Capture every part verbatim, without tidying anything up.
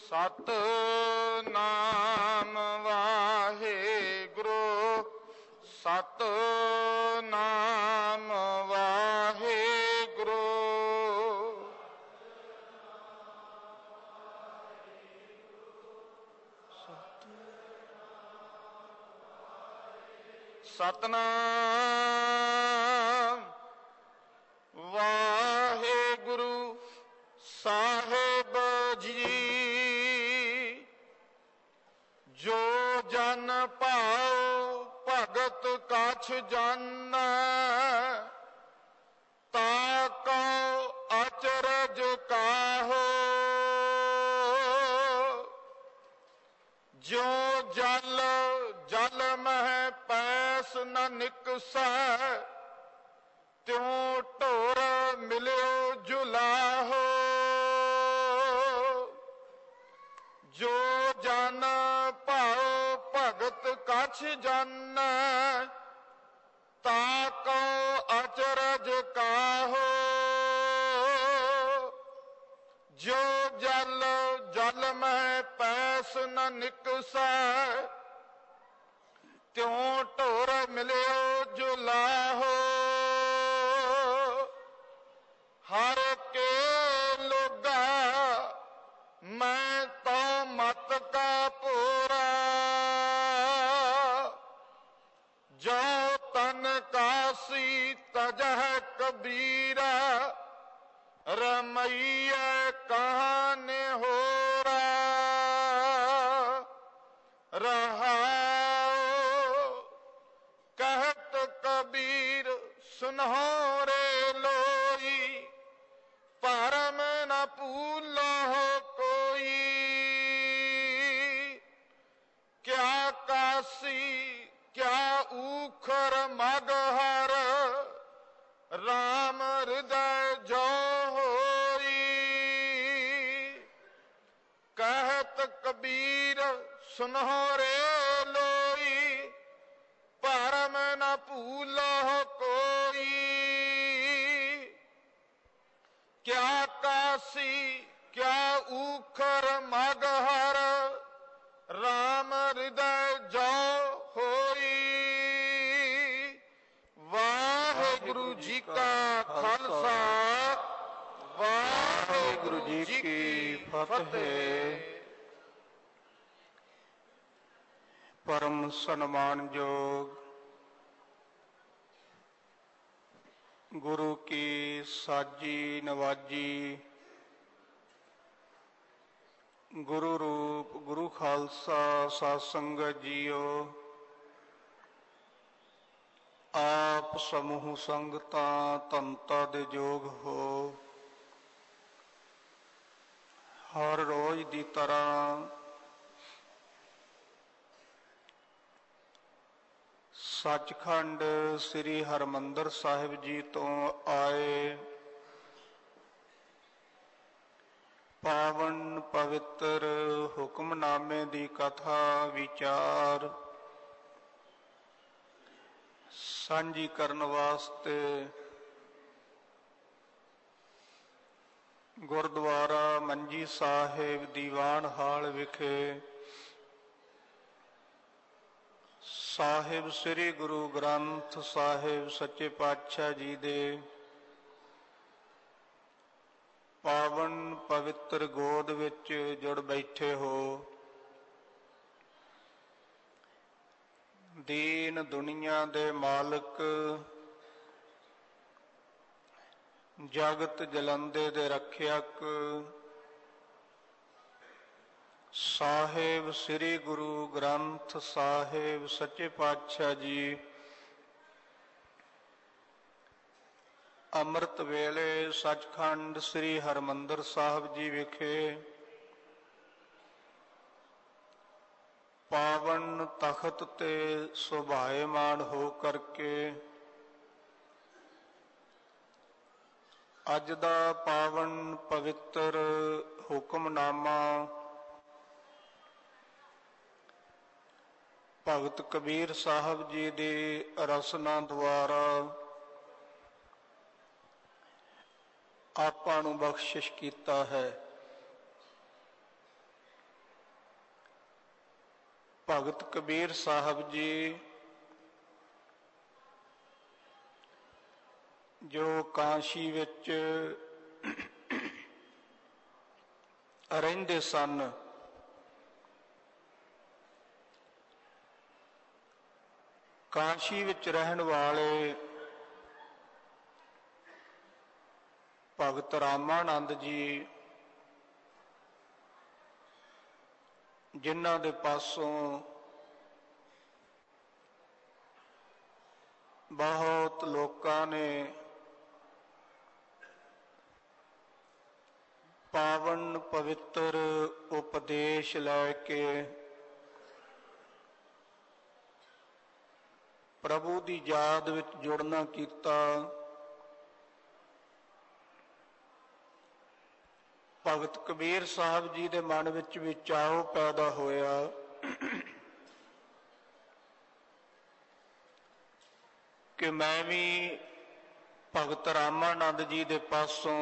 ਸਤਿਨਾਮ ਵਾਹਿਗੁਰੂ, ਸਤਿਨਾਮ ਵਾਹਿਗੁਰੂ। ਸਤਿਨਾਮ ਵਾਹਿਗੁਰੂ ਸਾਹਿਬ ਜੀ। ਜੋ ਜਨ ਭਾਉ ਭਗਤ ਕਛ ਜਾਨੈ, ਤਾ ਕਉ ਅਚਰਜ ਕਾਹੋ। ਜੋ ਜਲ ਜਲ ਮਹਿ ਪੈਸ ਨ ਨਿਕਸੈ, ਤਿਉ ਢੋਰ ਮਿਲਿਓ ਜੁਲਾਹੋ। ਜੋ ਜਨ ਭਾਉ ਭਗਤ ਕਛ ਜਾਨੈ, ਤਾ ਕਉ ਅਚਰਜ ਕਾਹੋ। ਜੋ ਜਲ ਜਲ ਮਹਿ ਪੈਸ ਨ ਨਿਕਸੈ, ਤਿਉ ਢੋਰ ਮਿਲਿਓ ਜੁਲਾਹੋ। ਹਰ ਕੇ ਲੋਗਾ ਮੈਂ ਤੋ ਮਤ ਕਾ ਪੂਰਾ, ਜੋ ਤਨ ਕਾਸੀ ਤਜਹ ਕਬੀਰਾ। ਰਮਈਆ ਕਹਾਨ ਹੋਰਾ, ਰਹਾਉ ਕਹਿਤ ਕਬੀਰ ਸੁਨਹੁ ਰੇ ਲੋਈ। ਭਰਮ ਨ ਭੂਲੋ ਕੋਈ, ਕਿਆ ਕਾਸੀ ਕਿਆ ਊਖਰ ਮਗਹਰ। ਰਾਮ ਹਿਰਦੈ ਜੋ ਹੋਈ, ਕਹਿਤ ਕਬੀਰ ਸੁਨਹੁ ਰੇ ਲੋਈ। ਭਰਮ ਨ ਭੂਲੋ ਕੋਈ, ਕਿਆ ਕਾਸੀ ਕਿਆ ਊਖਰ ਮਗਹਰ। ਰਾਮ ਹਿਰਦੈ ਜੋ ਹੋਈ। ਵਾਹਿਗੁਰੂ ਜੀ ਕਾ ਖਾਲਸਾ, ਵਾਹਿਗੁਰੂ ਜੀ ਕੀ ਫਤਿਹ। ਪਰਮ ਸਨਮਾਨਯੋਗ ਗੁਰੂ ਕੀ ਸਾਜੀ ਨਵਾਜੀ, ਗੁਰੂ ਰੂਪ ਗੁਰੂ ਖਾਲਸਾ ਸਾਧ ਸੰਗਤ ਜੀਓ। ਆਪ ਸਮੂਹ ਸੰਗਤਾਂ ਧੰਤਾ ਦੇ ਯੋਗ ਹੋ। ਹਰ ਰੋਜ਼ ਦੀ ਤਰ੍ਹਾਂ ਸੱਚਖੰਡ ਸ੍ਰੀ ਹਰਿਮੰਦਰ ਸਾਹਿਬ ਜੀ ਤੋਂ ਆਏ ਪਾਵਨ ਪਵਿੱਤਰ ਹੁਕਮਨਾਮੇ ਦੀ ਕਥਾ ਵਿਚਾਰ ਸਾਂਝੀ ਕਰਨ ਵਾਸਤੇ ਗੁਰਦੁਆਰਾ ਮੰਜੀ ਸਾਹਿਬ ਦੀਵਾਨ ਹਾਲ ਵਿਖੇ ਸਾਹਿਬ ਸ੍ਰੀ ਗੁਰੂ ਗ੍ਰੰਥ ਸਾਹਿਬ ਸੱਚੇ ਪਾਤਸ਼ਾਹ ਜੀ ਦੇ ਪਾਵਨ ਪਵਿੱਤਰ ਗੋਦ ਵਿੱਚ ਜੁੜ ਬੈਠੇ ਹੋ। ਦੀਨ ਦੁਨੀਆ ਦੇ ਮਾਲਕ, ਜਗਤ ਜਲੰਦੇ ਦੇ ਰੱਖਿਅਕ ਸਾਹਿਬ ਸ੍ਰੀ ਗੁਰੂ ਗ੍ਰੰਥ ਸਾਹਿਬ ਸੱਚੇ ਪਾਤਸ਼ਾਹ ਜੀ ਅੰਮ੍ਰਿਤ ਵੇਲੇ ਸੱਚਖੰਡ ਸ੍ਰੀ ਹਰਿਮੰਦਰ ਸਾਹਿਬ ਜੀ ਵਿਖੇ ਪਾਵਨ ਤਖਤ ਤੇ ਸੁਭਾਏਮਾਨ ਹੋ ਕਰਕੇ ਅੱਜ ਦਾ ਪਾਵਨ ਪਵਿੱਤਰ ਹੁਕਮਨਾਮਾ ਭਗਤ ਕਬੀਰ ਸਾਹਿਬ ਜੀ ਦੀ ਰਸਨਾ ਦੁਆਰਾ ਆਪਾਂ ਨੂੰ ਬਖਸ਼ਿਸ਼ ਕੀਤਾ ਹੈ। ਭਗਤ ਕਬੀਰ ਸਾਹਿਬ ਜੀ ਜੋ ਕਾਸ਼ੀ ਵਿੱਚ ਰਹਿੰਦੇ ਸਨ, ਕਾਸ਼ੀ ਵਿੱਚ ਰਹਿਣ ਵਾਲੇ ਭਗਤ ਰਾਮਾਨੰਦ ਜੀ, ਜਿਨ੍ਹਾਂ ਦੇ ਪਾਸੋਂ ਬਹੁਤ ਲੋਕਾਂ ਨੇ ਪਾਵਨ ਪਵਿੱਤਰ ਉਪਦੇਸ਼ ਲੈ ਕੇ ਪ੍ਰਭੂ ਦੀ ਯਾਦ ਵਿੱਚ ਜੁੜਨਾ ਕੀਤਾ। ਭਗਤ ਕਬੀਰ ਸਾਹਿਬ ਜੀ ਦੇ ਮਨ ਵਿੱਚ ਵੀ ਚਾਅ ਪੈਦਾ ਹੋਇਆ ਕਿ ਮੈਂ ਵੀ ਭਗਤ ਰਾਮਾਨੰਦ ਜੀ ਦੇ ਪਾਸੋਂ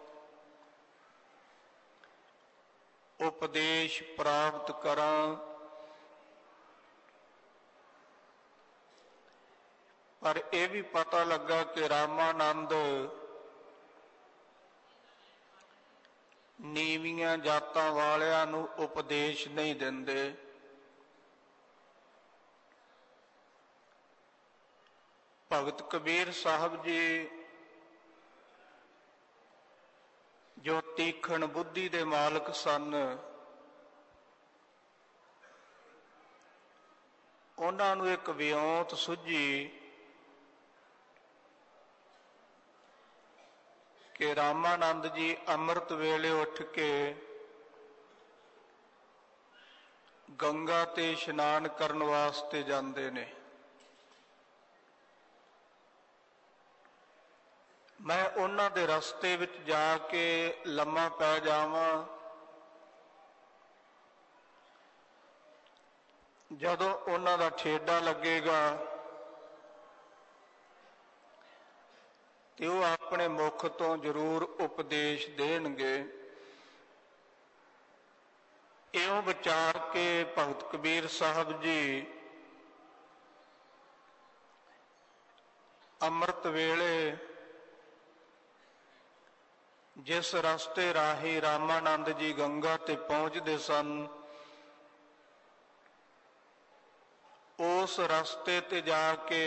ਉਪਦੇਸ਼ ਪ੍ਰਾਪਤ ਕਰਾਂ। ਪਰ ਇਹ ਵੀ ਪਤਾ ਲੱਗਾ ਕਿ ਰਾਮਾਨੰਦ ਨੀਵੀਆਂ ਜਾਤਾਂ ਵਾਲਿਆਂ ਨੂੰ ਉਪਦੇਸ਼ ਨਹੀਂ ਦਿੰਦੇ। ਭਗਤ ਕਬੀਰ ਸਾਹਿਬ ਜੀ ਜੋ ਤੀਖਣ ਬੁੱਧੀ ਦੇ ਮਾਲਕ ਸਨ, ਉਹਨਾਂ ਨੂੰ ਇੱਕ ਵਿਉਂਤ ਸੁੱਝੀ ਕਿ ਰਾਮਾਨੰਦ ਜੀ ਅੰਮ੍ਰਿਤ ਵੇਲੇ ਉੱਠ ਕੇ ਗੰਗਾ ਤੇ ਇਸ਼ਨਾਨ ਕਰਨ ਵਾਸਤੇ ਜਾਂਦੇ ਨੇ। ਮੈਂ ਉਹਨਾਂ ਦੇ ਰਸਤੇ ਵਿੱਚ ਜਾ ਕੇ ਲੰਮਾ ਪੈ ਜਾਵਾਂ। ਜਦੋਂ ਉਹਨਾਂ ਦਾ ਠੇਡਾ ਲੱਗੇਗਾ ਤੇ ਉਹ ਆਪਣੇ ਮੁਖ ਤੋਂ ਜ਼ਰੂਰ ਉਪਦੇਸ਼ ਦੇਣਗੇ। ਇਉਂ ਵਿਚਾਰ ਕੇ ਭਗਤ ਕਬੀਰ ਸਾਹਿਬ ਜੀ ਅੰਮ੍ਰਿਤ ਵੇਲੇ ਜਿਸ ਰਸਤੇ ਰਾਹੀਂ ਰਾਮਾਨੰਦ ਜੀ ਗੰਗਾ ਤੇ ਪਹੁੰਚਦੇ ਸਨ, ਉਸ ਰਸਤੇ ਤੇ ਜਾ ਕੇ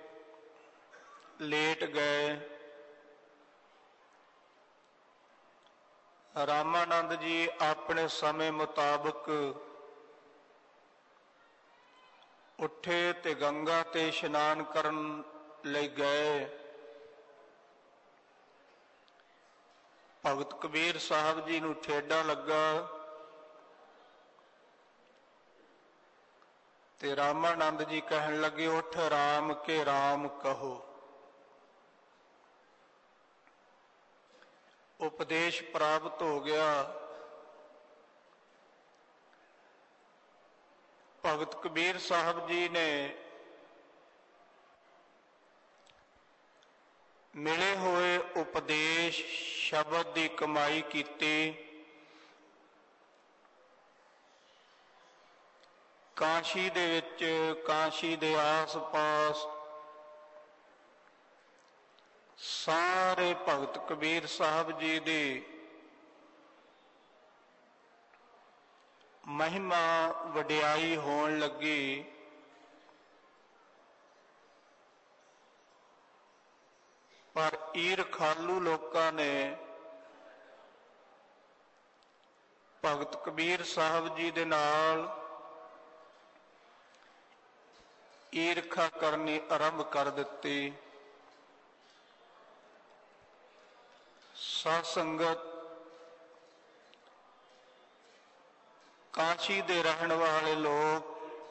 ਲੇਟ ਗਏ। ਰਾਮਾਨੰਦ ਜੀ ਆਪਣੇ ਸਮੇਂ ਮੁਤਾਬਕ ਉੱਠੇ ਤੇ ਗੰਗਾ ਤੇ ਇਸ਼ਨਾਨ ਕਰਨ ਲਈ ਗਏ। ਭਗਤ ਕਬੀਰ ਸਾਹਿਬ ਜੀ ਨੂੰ ਠੇਡਾ ਲੱਗਾ ਤੇ ਰਾਮਾਨੰਦ ਜੀ ਕਹਿਣ ਲੱਗੇ, ਉੱਠ ਰਾਮ ਕੇ ਰਾਮ ਕਹੋ। ਉਪਦੇਸ਼ ਪ੍ਰਾਪਤ ਹੋ ਗਿਆ। ਭਗਤ ਕਬੀਰ ਸਾਹਿਬ ਜੀ ਨੇ ਮਿਲੇ ਹੋਏ ਉਪਦੇਸ਼ ਸ਼ਬਦ ਦੀ ਕਮਾਈ ਕੀਤੀ। ਕਾਸ਼ੀ ਦੇ ਵਿੱਚ, ਕਾਸ਼ੀ ਦੇ ਆਸ-ਪਾਸ ਸਾਰੇ ਭਗਤ ਕਬੀਰ ਸਾਹਿਬ ਜੀ ਦੀ ਮਹਿਮਾ ਵਡਿਆਈ ਹੋਣ ਲੱਗੀ। ਪਰ ਈਰਖਾਲੂ ਲੋਕਾਂ ਨੇ ਭਗਤ ਕਬੀਰ ਸਾਹਿਬ ਜੀ ਦੇ ਨਾਲ ਈਰਖਾ ਕਰਨੀ ਆਰੰਭ ਕਰ ਦਿੱਤੀ। ਸਾਧ ਸੰਗਤ, ਕਾਸ਼ੀ ਦੇ ਰਹਿਣ ਵਾਲੇ ਲੋਕ,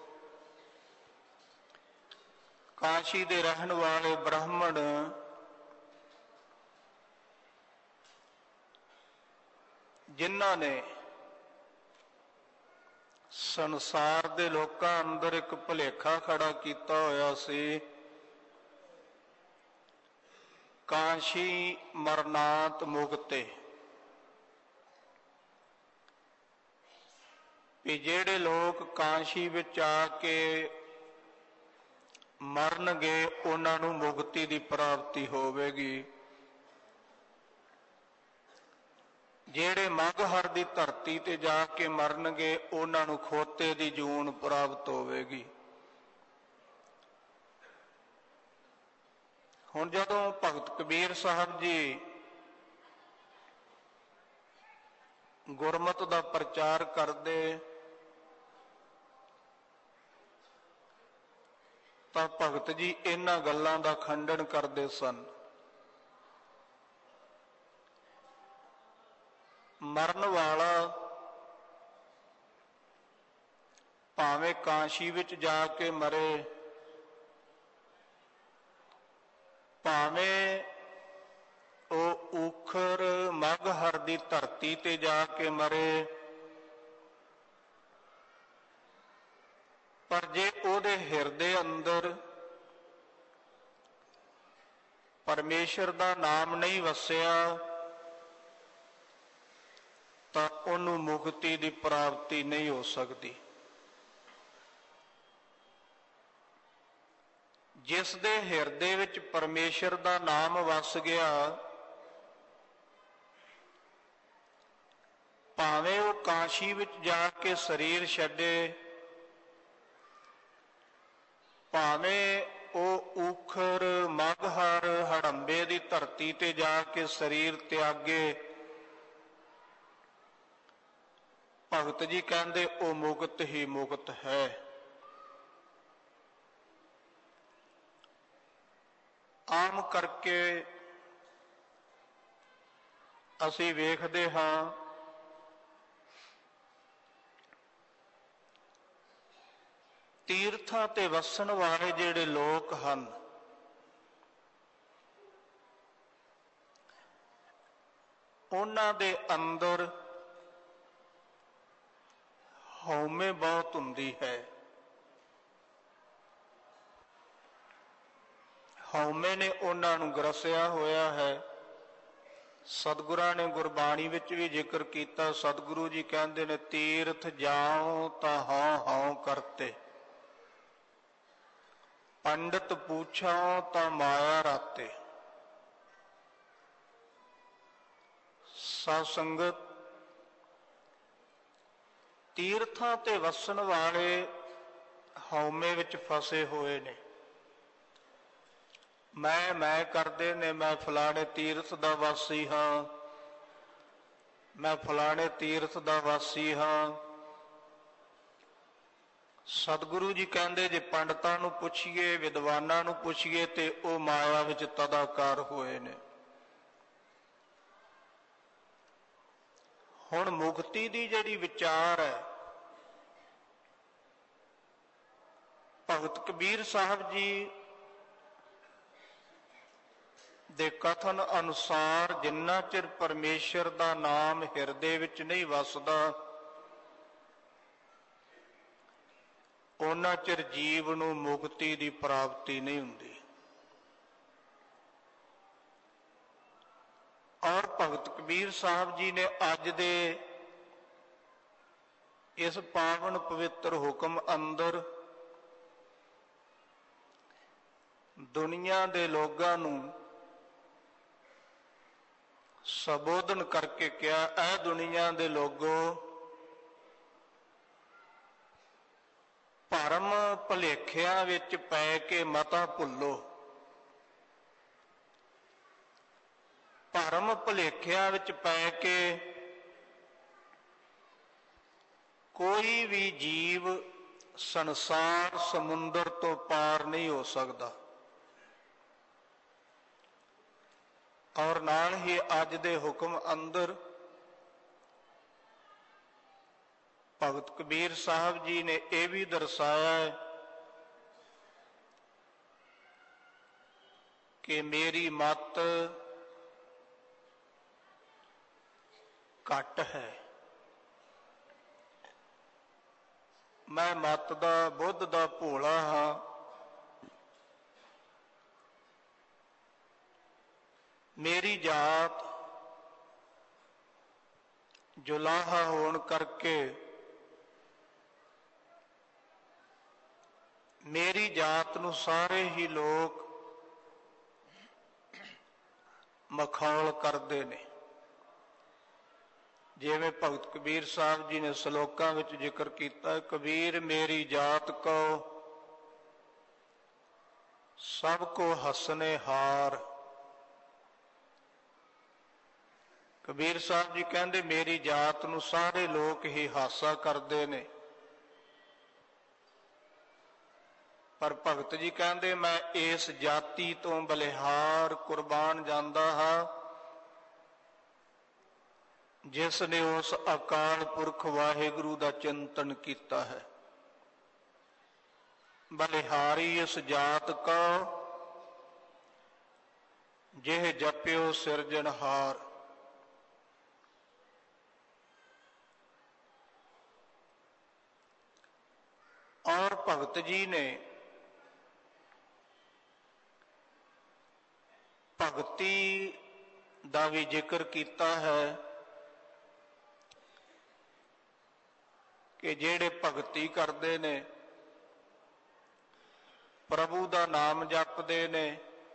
ਕਾਸ਼ੀ ਦੇ ਰਹਿਣ ਵਾਲੇ ਬ੍ਰਾਹਮਣ ਜਿਨ੍ਹਾਂ ਨੇ ਸੰਸਾਰ ਦੇ ਲੋਕਾਂ ਅੰਦਰ ਇੱਕ ਭੁਲੇਖਾ ਖੜਾ ਕੀਤਾ ਹੋਇਆ ਸੀ, ਕਾਸ਼ੀ ਮਰਨਾਤ ਮੁਕਤੇ, ਵੀ ਜਿਹੜੇ ਲੋਕ ਕਾਂਸ਼ੀ ਵਿੱਚ ਆ ਕੇ ਮਰਨਗੇ ਉਹਨਾਂ ਨੂੰ ਮੁਕਤੀ ਦੀ ਪ੍ਰਾਪਤੀ ਹੋਵੇਗੀ। ਜਿਹੜੇ ਮਗਹਰ ਦੀ ਧਰਤੀ ਤੇ ਜਾ ਕੇ ਮਰਨਗੇ ਉਹਨਾਂ ਨੂੰ ਖੋਤੇ ਦੀ ਜੂਨ ਪ੍ਰਾਪਤ ਹੋਵੇਗੀ। ਹੁਣ ਜਦੋਂ ਭਗਤ ਕਬੀਰ ਸਾਹਿਬ ਜੀ ਗੁਰਮਤਿ ਦਾ ਪ੍ਰਚਾਰ ਕਰਦੇ ਤਾਂ ਭਗਤ ਜੀ ਇਹਨਾਂ ਗੱਲਾਂ ਦਾ ਖੰਡਨ ਕਰਦੇ ਸਨ। ਮਰਨ ਵਾਲਾ ਭਾਵੇਂ ਕਾਂਸ਼ੀ ਵਿੱਚ ਜਾ ਕੇ ਮਰੇ, ਭਾਵੇਂ ਉਹ ਊਖਰ ਮਗਹਰ ਦੀ ਧਰਤੀ ਤੇ ਜਾ ਕੇ ਮਰੇ, ਪਰ ਜੇ ਉਹਦੇ ਹਿਰਦੇ ਅੰਦਰ ਪਰਮੇਸ਼ਰ ਦਾ ਨਾਮ ਨਹੀਂ ਵਸਿਆ ਤਾਂ ਉਹਨੂੰ ਮੁਕਤੀ ਦੀ ਪ੍ਰਾਪਤੀ ਨਹੀਂ ਹੋ ਸਕਦੀ। ਜਿਸ ਦੇ ਹਿਰਦੇ ਵਿੱਚ ਪਰਮੇਸ਼ਰ ਦਾ ਨਾਮ ਵਸ ਗਿਆ, ਭਾਵੇਂ ਉਹ ਕਾਂਸ਼ੀ ਵਿੱਚ ਜਾ ਕੇ ਸਰੀਰ ਛੱਡੇ, ਭਾਵੇਂ ਉਹ ਊਖਰ ਮਗਹਰ ਹੜੰਬੇ ਦੀ ਧਰਤੀ ਤੇ ਜਾ ਕੇ ਸਰੀਰ ਤਿਆਗੇ, ਭਗਤ ਜੀ ਕਹਿੰਦੇ ਉਹ ਮੁਕਤ ਹੀ ਮੁਕਤ ਹੈ। ਆਮ ਕਰਕੇ ਅਸੀਂ ਵੇਖਦੇ ਹਾਂ ਤੀਰਥਾਂ ਤੇ ਵਸਣ ਵਾਲੇ ਜਿਹੜੇ ਲੋਕ ਹਨ, ਉਹਨਾਂ ਦੇ ਅੰਦਰ ਹਉਮੈ ਬਹੁਤ ਹੁੰਦੀ ਹੈ। ਹਉਮੈ ਨੇ ਉਹਨਾਂ ਨੂੰ ਗਰਸਿਆ ਹੋਇਆ ਹੈ। ਸਤਿਗੁਰਾਂ ਨੇ ਗੁਰਬਾਣੀ ਵਿੱਚ ਵੀ ਜ਼ਿਕਰ ਕੀਤਾ। ਸਤਿਗੁਰੂ ਜੀ ਕਹਿੰਦੇ ਨੇ, ਤੀਰਥ ਜਾਉ ਤਾਂ ਹਉ ਹਉ ਕਰਤੇ, ਪੰਡਤ ਪੁੱਛਾਂ ਤਾਂ ਮਾਇਆ ਰਾਤੇ। ਸਾਧ ਸੰਗਤ, ਤੀਰਥਾਂ ਤੇ ਵਸਣ ਵਾਲੇ ਹਉਮੈ ਵਿੱਚ ਫਸੇ ਹੋਏ ਨੇ। ਮੈਂ ਮੈਂ ਕਰਦੇ ਨੇ, ਮੈਂ ਫਲਾਣੇ ਤੀਰਥ ਦਾ ਵਾਸੀ ਹਾਂ, ਮੈਂ ਫਲਾਣੇ ਤੀਰਥ ਦਾ ਵਾਸੀ ਹਾਂ। ਸਤਿਗੁਰੂ ਜੀ ਕਹਿੰਦੇ ਜੇ ਪੰਡਤਾਂ ਨੂੰ ਪੁੱਛੀਏ, ਵਿਦਵਾਨਾਂ ਨੂੰ ਪੁੱਛੀਏ ਤੇ ਉਹ ਮਾਇਆ ਵਿੱਚ ਤਦਾਕਾਰ ਹੋਏ ਨੇ। ਹੁਣ ਮੁਕਤੀ ਦੀ ਜਿਹੜੀ ਵਿਚਾਰ ਹੈ, ਭਗਤ ਕਬੀਰ ਸਾਹਿਬ ਜੀ ਦੇ ਕਥਨ ਅਨੁਸਾਰ ਜਿੰਨਾ ਚਿਰ ਪਰਮੇਸ਼ਰ ਦਾ ਨਾਮ ਹਿਰਦੇ ਵਿੱਚ ਨਹੀਂ ਵਸਦਾ, ਉਹਨਾਂ ਚਿਰ ਜੀਵ ਨੂੰ ਮੁਕਤੀ ਦੀ ਪ੍ਰਾਪਤੀ ਨਹੀਂ ਹੁੰਦੀ। ਔਰ ਭਗਤ ਕਬੀਰ ਸਾਹਿਬ ਜੀ ਨੇ ਅੱਜ ਦੇ ਇਸ ਪਾਵਨ ਪਵਿੱਤਰ ਹੁਕਮ ਅੰਦਰ ਦੁਨੀਆ ਦੇ ਲੋਕਾਂ ਨੂੰ ਸੰਬੋਧਨ ਕਰਕੇ ਕਿਹਾ, ਇਹ ਦੁਨੀਆ ਦੇ ਲੋਗੋ, ਭਰਮ ਭੁਲੇਖਿਆਂ ਵਿੱਚ ਪੈ ਕੇ ਮਤਾ ਭੁੱਲੋ। ਭਰਮ ਭੁਲੇਖਿਆਂ ਵਿੱਚ ਪੈ ਕੇ ਕੋਈ ਵੀ ਜੀਵ ਸੰਸਾਰ ਸਮੁੰਦਰ ਤੋਂ ਪਾਰ ਨਹੀਂ ਹੋ ਸਕਦਾ। ਔਰ ਨਾਲ ਹੀ ਅੱਜ ਦੇ ਹੁਕਮ ਅੰਦਰ ਭਗਤ ਕਬੀਰ ਸਾਹਿਬ ਜੀ ਨੇ ਇਹ ਵੀ ਦਰਸਾਇਆ ਹੈ ਕਿ ਮੇਰੀ ਮੱਤ ਘੱਟ ਹੈ, ਮੈਂ ਮੱਤ ਦਾ ਬੁੱਧ ਦਾ ਭੋਲਾ ਹਾਂ, ਮੇਰੀ ਜਾਤ ਜੁਲਾਹਾ ਹੋਣ ਕਰਕੇ ਮੇਰੀ ਜਾਤ ਨੂੰ ਸਾਰੇ ਹੀ ਲੋਕ ਮਖੌਲ ਕਰਦੇ ਨੇ। ਜਿਵੇਂ ਭਗਤ ਕਬੀਰ ਸਾਹਿਬ ਜੀ ਨੇ ਸਲੋਕਾਂ ਵਿੱਚ ਜ਼ਿਕਰ ਕੀਤਾ, ਕਬੀਰ ਮੇਰੀ ਜਾਤ ਕੋ ਸਭ ਕੋ ਹੱਸਨੇ ਹਾਰ। ਕਬੀਰ ਸਾਹਿਬ ਜੀ ਕਹਿੰਦੇ ਮੇਰੀ ਜਾਤ ਨੂੰ ਸਾਰੇ ਲੋਕ ਹੀ ਹਾਸਾ ਕਰਦੇ ਨੇ, ਪਰ ਭਗਤ ਜੀ ਕਹਿੰਦੇ ਮੈਂ ਇਸ ਜਾਤੀ ਤੋਂ ਬਲਿਹਾਰ ਕੁਰਬਾਨ ਜਾਂਦਾ ਹਾਂ ਜਿਸ ਨੇ ਉਸ ਅਕਾਲ ਪੁਰਖ ਵਾਹਿਗੁਰੂ ਦਾ ਚਿੰਤਨ ਕੀਤਾ ਹੈ। ਬਲਿਹਾਰੀ ਇਸ ਜਾਤ ਕਾ ਜਿਹ ਜਪਿਓ ਸਿਰਜਣਹਾਰ। ਔਰ ਭਗਤ ਜੀ ਨੇ ਭਗਤੀ ਦਾ ਵੀ ਜ਼ਿਕਰ ਕੀਤਾ ਹੈ ਕਿ ਜਿਹੜੇ ਭਗਤੀ ਕਰਦੇ ਨੇ, ਪ੍ਰਭੂ ਦਾ ਨਾਮ ਜਪਦੇ ਨੇ,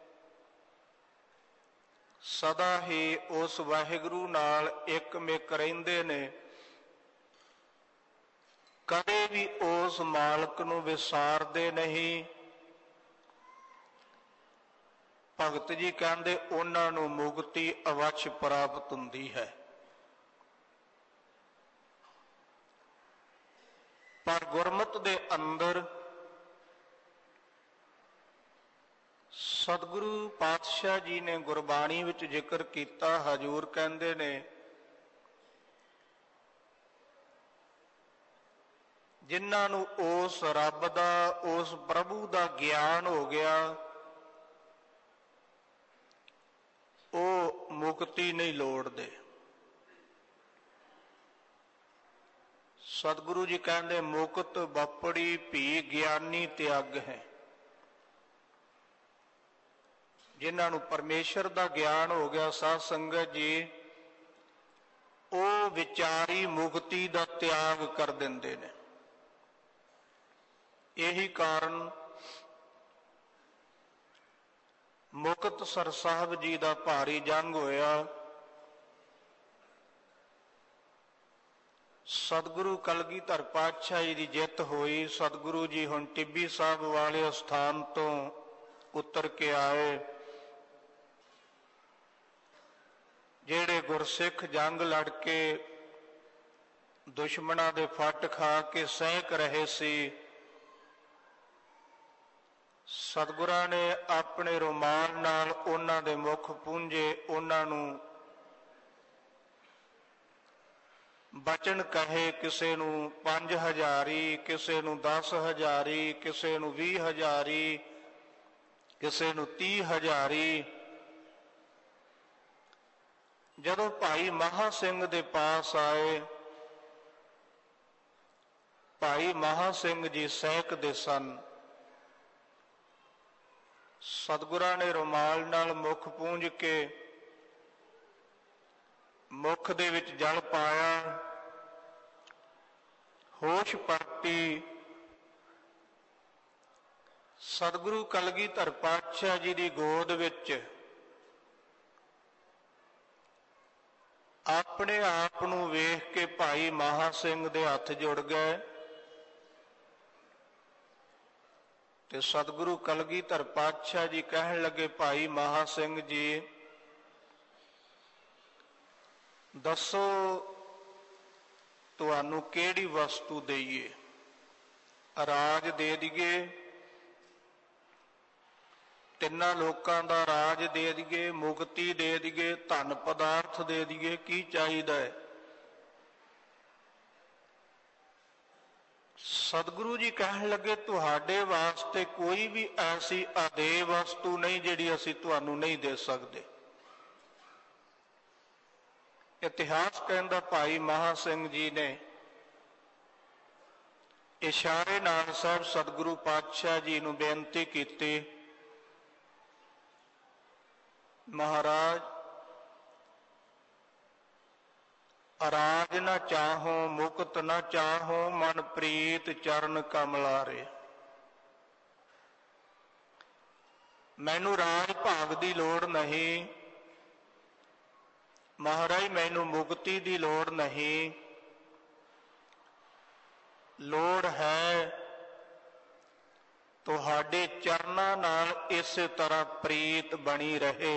ਸਦਾ ਹੀ ਉਸ ਵਾਹਿਗੁਰੂ ਨਾਲ ਇਕਮਿਕ ਰਹਿੰਦੇ ਨੇ, ਕਦੇ ਵੀ ਉਸ ਮਾਲਕ ਨੂੰ ਵਿਸਾਰਦੇ ਨਹੀਂ। ਭਗਤ ਜੀ ਕਹਿੰਦੇ ਉਹਨਾਂ ਨੂੰ ਮੁਕਤੀ ਅਵੱਛ ਪ੍ਰਾਪਤ ਹੁੰਦੀ ਹੈ। ਪਰ ਗੁਰਮਤਿ ਦੇ ਅੰਦਰ ਸਤਿਗੁਰੂ ਪਾਤਸ਼ਾਹ ਜੀ ਨੇ ਗੁਰਬਾਣੀ ਵਿੱਚ ਜ਼ਿਕਰ ਕੀਤਾ, ਹਜ਼ੂਰ ਕਹਿੰਦੇ ਨੇ ਜਿਨ੍ਹਾਂ ਨੂੰ ਉਸ ਰੱਬ ਦਾ, ਉਸ ਪ੍ਰਭੂ ਦਾ ਗਿਆਨ ਹੋ ਗਿਆ, ਉਹ ਮੁਕਤੀ ਨਹੀਂ ਲੋੜਦੇ। ਸਤਿਗੁਰੂ ਜੀ ਕਹਿੰਦੇ ਮੁਕਤ ਬਪੜੀ ਭੀ ਗਿਆਨੀ ਤਿਆਗ ਹੈ। ਜਿਨ੍ਹਾਂ ਨੂੰ ਪਰਮੇਸ਼ਰ ਦਾ ਗਿਆਨ ਹੋ ਗਿਆ ਸਾਧ ਸੰਗਤ ਜੀ, ਉਹ ਵਿਚਾਰੀ ਮੁਕਤੀ ਦਾ ਤਿਆਗ ਕਰ ਦਿੰਦੇ ਨੇ। ਇਹੀ ਕਾਰਨ ਮੁਕਤਸਰ ਸਾਹਿਬ ਜੀ ਦਾ ਭਾਰੀ ਜੰਗ ਹੋਇਆ। ਸਤਿਗੁਰੂ ਕਲਗੀਧਰ ਪਾਤਸ਼ਾਹ ਜੀ ਦੀ ਜਿੱਤ ਹੋਈ। ਸਤਿਗੁਰੂ ਜੀ ਹੁਣ ਟਿੱਬੀ ਸਾਹਿਬ ਵਾਲੇ ਸਥਾਨ ਤੋਂ ਉਤਰ ਕੇ ਆਏ। ਜਿਹੜੇ ਗੁਰਸਿੱਖ ਜੰਗ ਲੜ ਕੇ ਦੁਸ਼ਮਣਾਂ ਦੇ ਫੱਟ ਖਾ ਕੇ ਸਹਿਕ ਰਹੇ ਸੀ, ਸਤਿਗੁਰਾਂ ਨੇ ਆਪਣੇ ਰੁਮਾਲ ਨਾਲ ਉਹਨਾਂ ਦੇ ਮੁਖ ਪੂੰਝੇ, ਉਹਨਾਂ ਨੂੰ ਬਚਨ ਕਹੇ, ਕਿਸੇ ਨੂੰ ਪੰਜ ਹਜ਼ਾਰੀ, ਕਿਸੇ ਨੂੰ ਦਸ ਹਜ਼ਾਰੀ, ਕਿਸੇ ਨੂੰ ਵੀਹ ਹਜ਼ਾਰੀ, ਕਿਸੇ ਨੂੰ ਤੀਹ ਹਜ਼ਾਰੀ। ਜਦੋਂ ਭਾਈ ਮਹਾ ਸਿੰਘ ਦੇ ਪਾਸ ਆਏ, ਭਾਈ ਮਹਾ ਸਿੰਘ ਜੀ ਸਹਿਕਦੇ ਸਨ। ਸਤਿਗੁਰਾਂ ਨੇ ਰੁਮਾਲ ਨਾਲ ਮੁਖ ਪੂੰਝ ਕੇ ਮੁਖ ਦੇ ਵਿੱਚ ਜਲ ਪਾਇਆ, ਹੋਸ਼ ਪਰਤੀ। ਸਤਿਗੁਰੂ ਕਲਗੀਧਰ ਪਾਤਸ਼ਾਹ ਜੀ ਦੀ ਗੋਦ ਵਿੱਚ ਆਪਣੇ ਆਪ ਨੂੰ ਵੇਖ ਕੇ ਭਾਈ ਮਹਾ ਸਿੰਘ ਦੇ ਹੱਥ ਜੁੜ ਗਏ ਤੇ ਸਤਿਗੁਰੂ ਕਲਗੀਧਰ ਪਾਤਸ਼ਾਹ ਜੀ ਕਹਿਣ ਲੱਗੇ, ਭਾਈ ਮਹਾ ਸਿੰਘ ਜੀ ਦੱਸੋ ਤੁਹਾਨੂੰ ਕਿਹੜੀ ਵਸਤੂ ਦੇਈਏ? ਰਾਜ ਦੇ ਦਈਏ, ਤਿੰਨਾਂ ਲੋਕਾਂ ਦਾ ਰਾਜ ਦੇ ਦਈਏ, ਮੁਕਤੀ ਦੇ ਦਈਏ, ਧਨ ਪਦਾਰਥ ਦੇ ਦਈਏ, ਕੀ ਚਾਹੀਦਾ ਹੈ? ਸਤਿਗੁਰੂ ਜੀ ਕਹਿਣ ਲੱਗੇ ਤੁਹਾਡੇ ਵਾਸਤੇ ਕੋਈ ਵੀ ਐਸੀ ਅਦੇਹ ਵਸਤੂ ਨਹੀਂ ਜਿਹੜੀ ਅਸੀਂ ਤੁਹਾਨੂੰ ਨਹੀਂ ਦੇ ਸਕਦੇ। ਇਤਿਹਾਸ ਕਹਿੰਦਾ ਭਾਈ ਮਹਾ ਸਿੰਘ ਜੀ ਨੇ ਇਸ਼ਾਰੇ ਨਾਲ ਸਾਹਿਬ ਸਤਿਗੁਰੂ ਪਾਤਸ਼ਾਹ ਜੀ ਨੂੰ ਬੇਨਤੀ ਕੀਤੀ, ਮਹਾਰਾਜ ਰਾਜ ਨਾ ਚਾਹੋ, ਮੁਕਤ ਨਾ ਚਾਹੋ, ਮਨ ਪ੍ਰੀਤ ਚਰਨ ਕਮਲਾਰੇ। मैनू राज भाग की लोड़ नहीं, महाराज मैनू मुक्ति की लोड़ नहीं, लोड़ है तुहाडे चरनां नाल इस तरह प्रीत बनी रहे।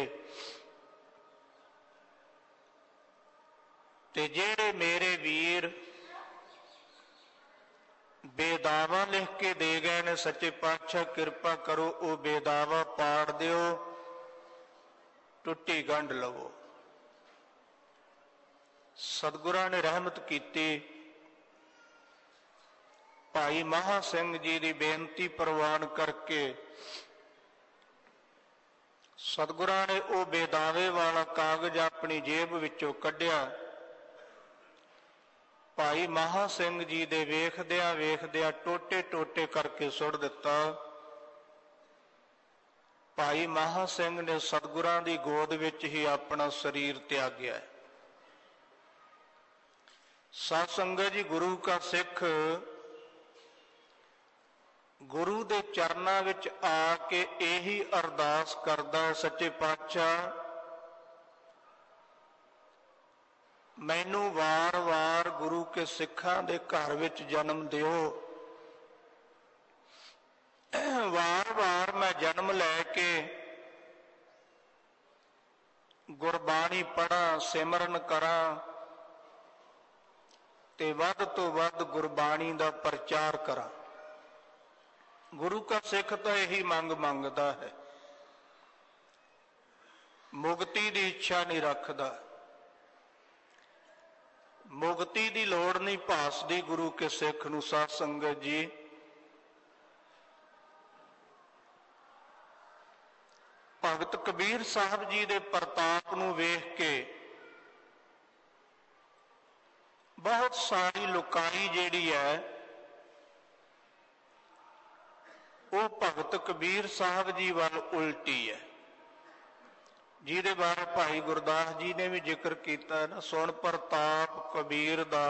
ते जेड़े मेरे वीर बेदावा लिख के दे गए ने, सच्चे पातशाह कृपा करो वो बेदावा पाड़ दिओ, टुट्टी गंढ लवो। सतगुरां ने रहमत कीती। भाई महा सिंह जी की बेनती प्रवान करके सतगुरां ने वो बेदावे वाला कागज अपनी जेब विचों कढ़िया। भाई महा सिंह जी दे वेखदिया वेखदिया टोटे टोटे करके सुट दिता। भाई महा सिंह ने सतगुरां दी गोद विच ही अपना शरीर त्यागया। साध संगत जी, गुरु का सिख गुरु दे चरनां विच आके यही अरदास करदा, सच्चे पातशाह मैनू वार वार गुरु के सिखां दे घर विच जन्म दिओ। वार वार मैं जन्म लैके गुरबाणी पढ़ा, सिमरन करा ते वध तो वध गुरबाणी दा प्रचार करा। गुरु का सिख तो यही मंग मंगदा है, मुक्ति की इच्छा नहीं रखदा। मुक्ति की लोड़ नहीं भासदी गुरु के सिख नूं। साध संगत जी, भगत कबीर साहब जी दे प्रताप नूं वेख के बहुत सारी लुकाई जिहड़ी है वो भगत कबीर साहब जी वाल उल्टी है, जिहदे बारे भाई गुरदास जी ने भी जिक्र किया है ना। सुन प्रताप कबीर दा,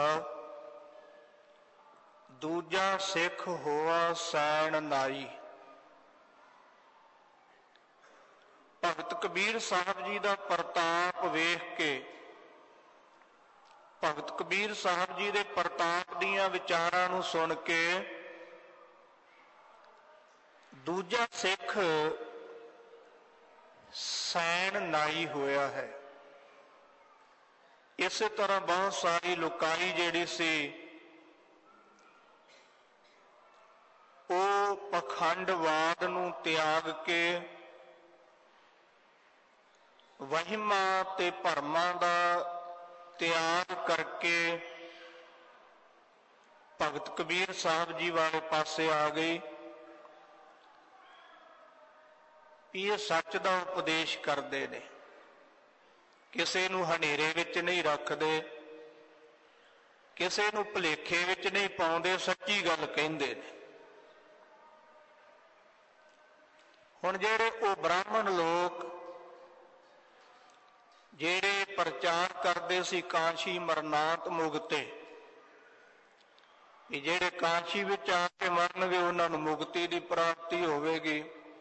दूजा सिख होआ सैन नाई। भगत कबीर साहब जी का प्रताप वेख के, भगत कबीर साहब जी के प्रताप दियां विचारां नूं सुन के दूजा सिख सैन नाई होया है। इस तरह बहुत सारी लुकाई जिहड़ी सी वो पखंडवाद नूं त्याग के वहिमां ते भरमां दा त्याग करके भगत कबीर साहब जी वाले पासे आ गई। ये सच का उपदेश करते ने, किसी नूं हनेरे विच नहीं रखते, किसी नूं भुलेखे विच नहीं पाउंदे, सच्ची गल कहिंदे ने। हुण जिहड़े वो ब्राह्मण लोग जिहड़े प्रचार करते सी कांशी मरनात मुगते, जिहड़े कांशी विच आके मरनगे उन्हां नूं मुक्ति की प्राप्ति होवेगी।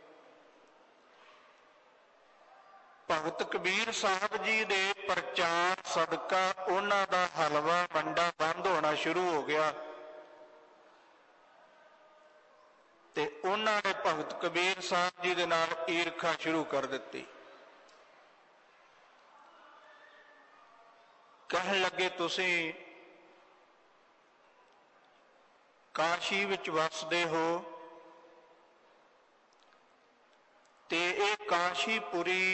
भगत कबीर साहब जी दे प्रचार सदका उन्हां दा हलवा वंडा बंद होना शुरू हो गया ते उन्हां ने भगत कबीर साहब जी दे नाल ईरखा शुरू कर दिती। कहन लगे तुसी काशी विच वसदे हो ते ये काशीपुरी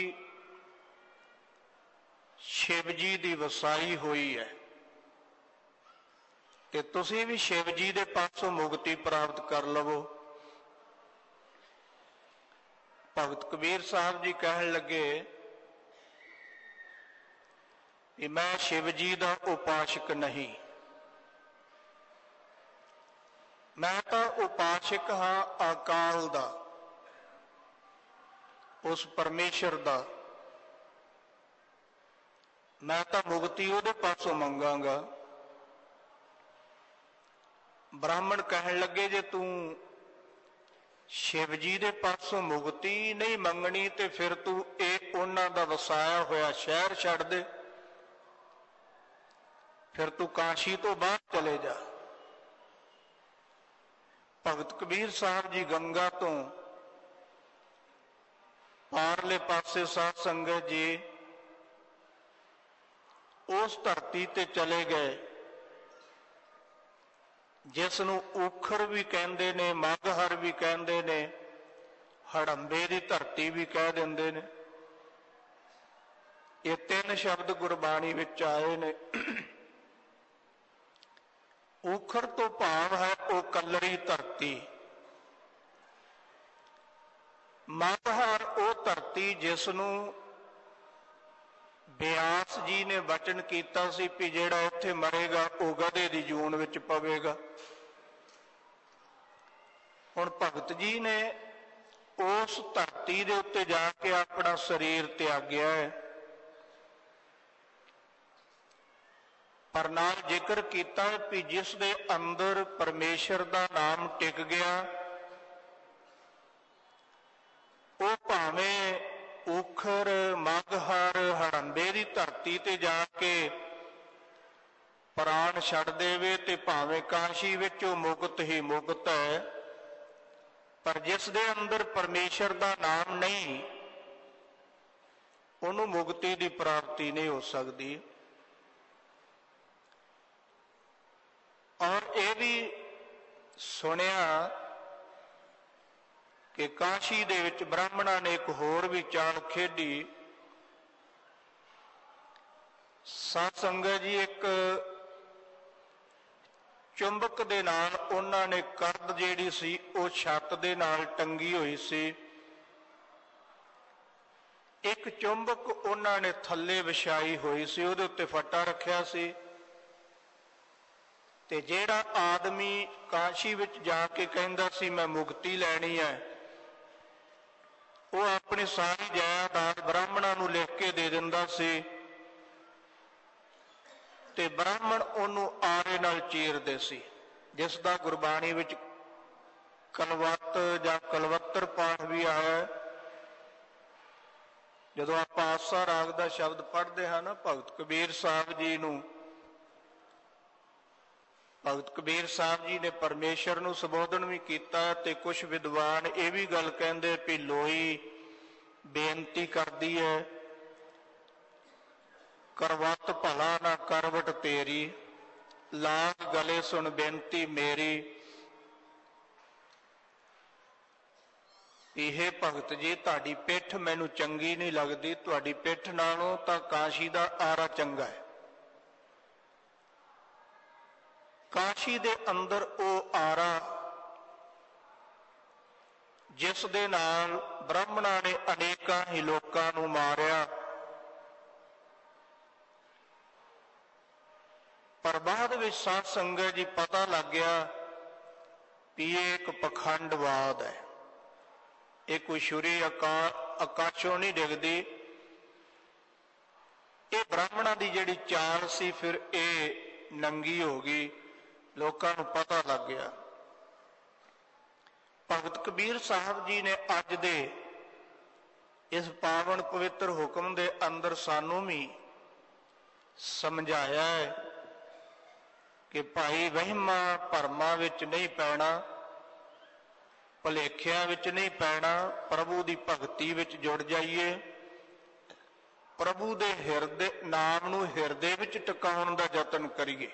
शिव जी की वसाई हुई है ते तुसी भी शिव जी के पासों मुक्ति प्राप्त कर लवो। भगत कबीर साहब जी कहन लगे कि मैं शिव जी का उपासक नहीं, मैं तो उपासक हाँ अकाल दा, उस परमेश्वर दा। मैं तो मुक्ति उहदे पासों मंगांगा। ब्राह्मण कहन लगे जे तू शिव जी दे पासों मुक्ति नहीं मंगनी ते फिर तू ये उन्हां दा वसाया होया शहर छड्ड दे, फिर तू काशी तो बाहर चले जा। भगत कबीर साहब जी गंगा तो पारले पासे साध संगत जी उस धरती ते चले गए जिसनों उखड़ भी कहते ने, मगहर भी कहते ने, हड़ंबे की धरती भी कह देंगे ने। ये तीन शब्द गुरबाणी विच आए ने। उखड़ तो भाव है वो कलरी धरती, मगहर वो धरती जिसनों व्यास जी ने वचन किया सी भी जिहड़ा उत्थे मरेगा वो गधे की जून विच पवेगा। हुण भगत जी ने उस धरती दे उत्ते जाके अपना शरीर त्यागया है, पर नाल जिक्र किया भी जिस दे अंदर परमेश्वर दा नाम टिक गया वो भावें उखर मगहर हड़ंबे की धरती ते जाके प्राण छड्ड देवे ते भावें काशी विच मुकत ही मुकत है, पर जिस दे अंदर परमेश्वर दा नाम नहीं उन्होंने मुक्ति की प्राप्ति नहीं हो सकती। और यह भी सुनिया कि काशी दे विच ब्राह्मणा ने एक होर भी चाल खेडी। साध संगत जी एक चुंबक दे नाल उन्हां ने करद जिहड़ी सी वो छत दे नाल टंगी हुई सी, एक चुंबक उन्हां ने थल्ले विछाई हुई सी, उहदे उत्ते फट्टा रखिया सी ते जिहड़ा आदमी काशी विच जाके कहंदा सी मैं मुक्ति लैनी है वो अपनी सारी जायदाद ब्राह्मणों नूं लिख के दे दिंदा सी ते ब्राह्मण उन्होंने आरे नाल चीरदे सी, जिसदा गुरबाणी विच कलवत जां कलवत्तर पाठ भी आया। जदों आपां आसा राग दा शब्द पढ़दे हां ना, भगत कबीर साहब जी नूं भगत कबीर साहब जी ने परमेश्वर नूं संबोधन भी किया ते कुछ विद्वान ये भी गल कहंदे भी लोई बेनती करदी है करवत भला ना करवट तेरी, लाग गले सुन बेनती मेरी। ये भगत जी तुहाडी पिठ मैनू चंगी नहीं लगती, तुहाडी पिठ नालों तां काशी दा आरा चंगा है। काशी दे अंदर वो आरा जिस दे नाल ब्राह्मणा ने अनेकां ही लोकां नूं मारिया, पर बाद विच साध संगत जी पता लग गया कि ये एक पखंडवाद है, ये कोई छुरी अका आकाशों नहीं डिगदी। ये ब्राह्मणा की जिहड़ी चाल सी फिर ये नंगी हो गई, लोकां नूं पता लग गया। भगत कबीर साहब जी ने अज दे इस पावन पवित्र हुक्म दे अंदर सानू भी समझाया है कि भाई वहमा भरमा विच नहीं पैना, भुलेखियां विच नहीं पैना, प्रभु की भगती विच जुड़ जाइए, प्रभु दे हिरदे नाम नूं हिरदे विच टिकाउण दा यतन करिए,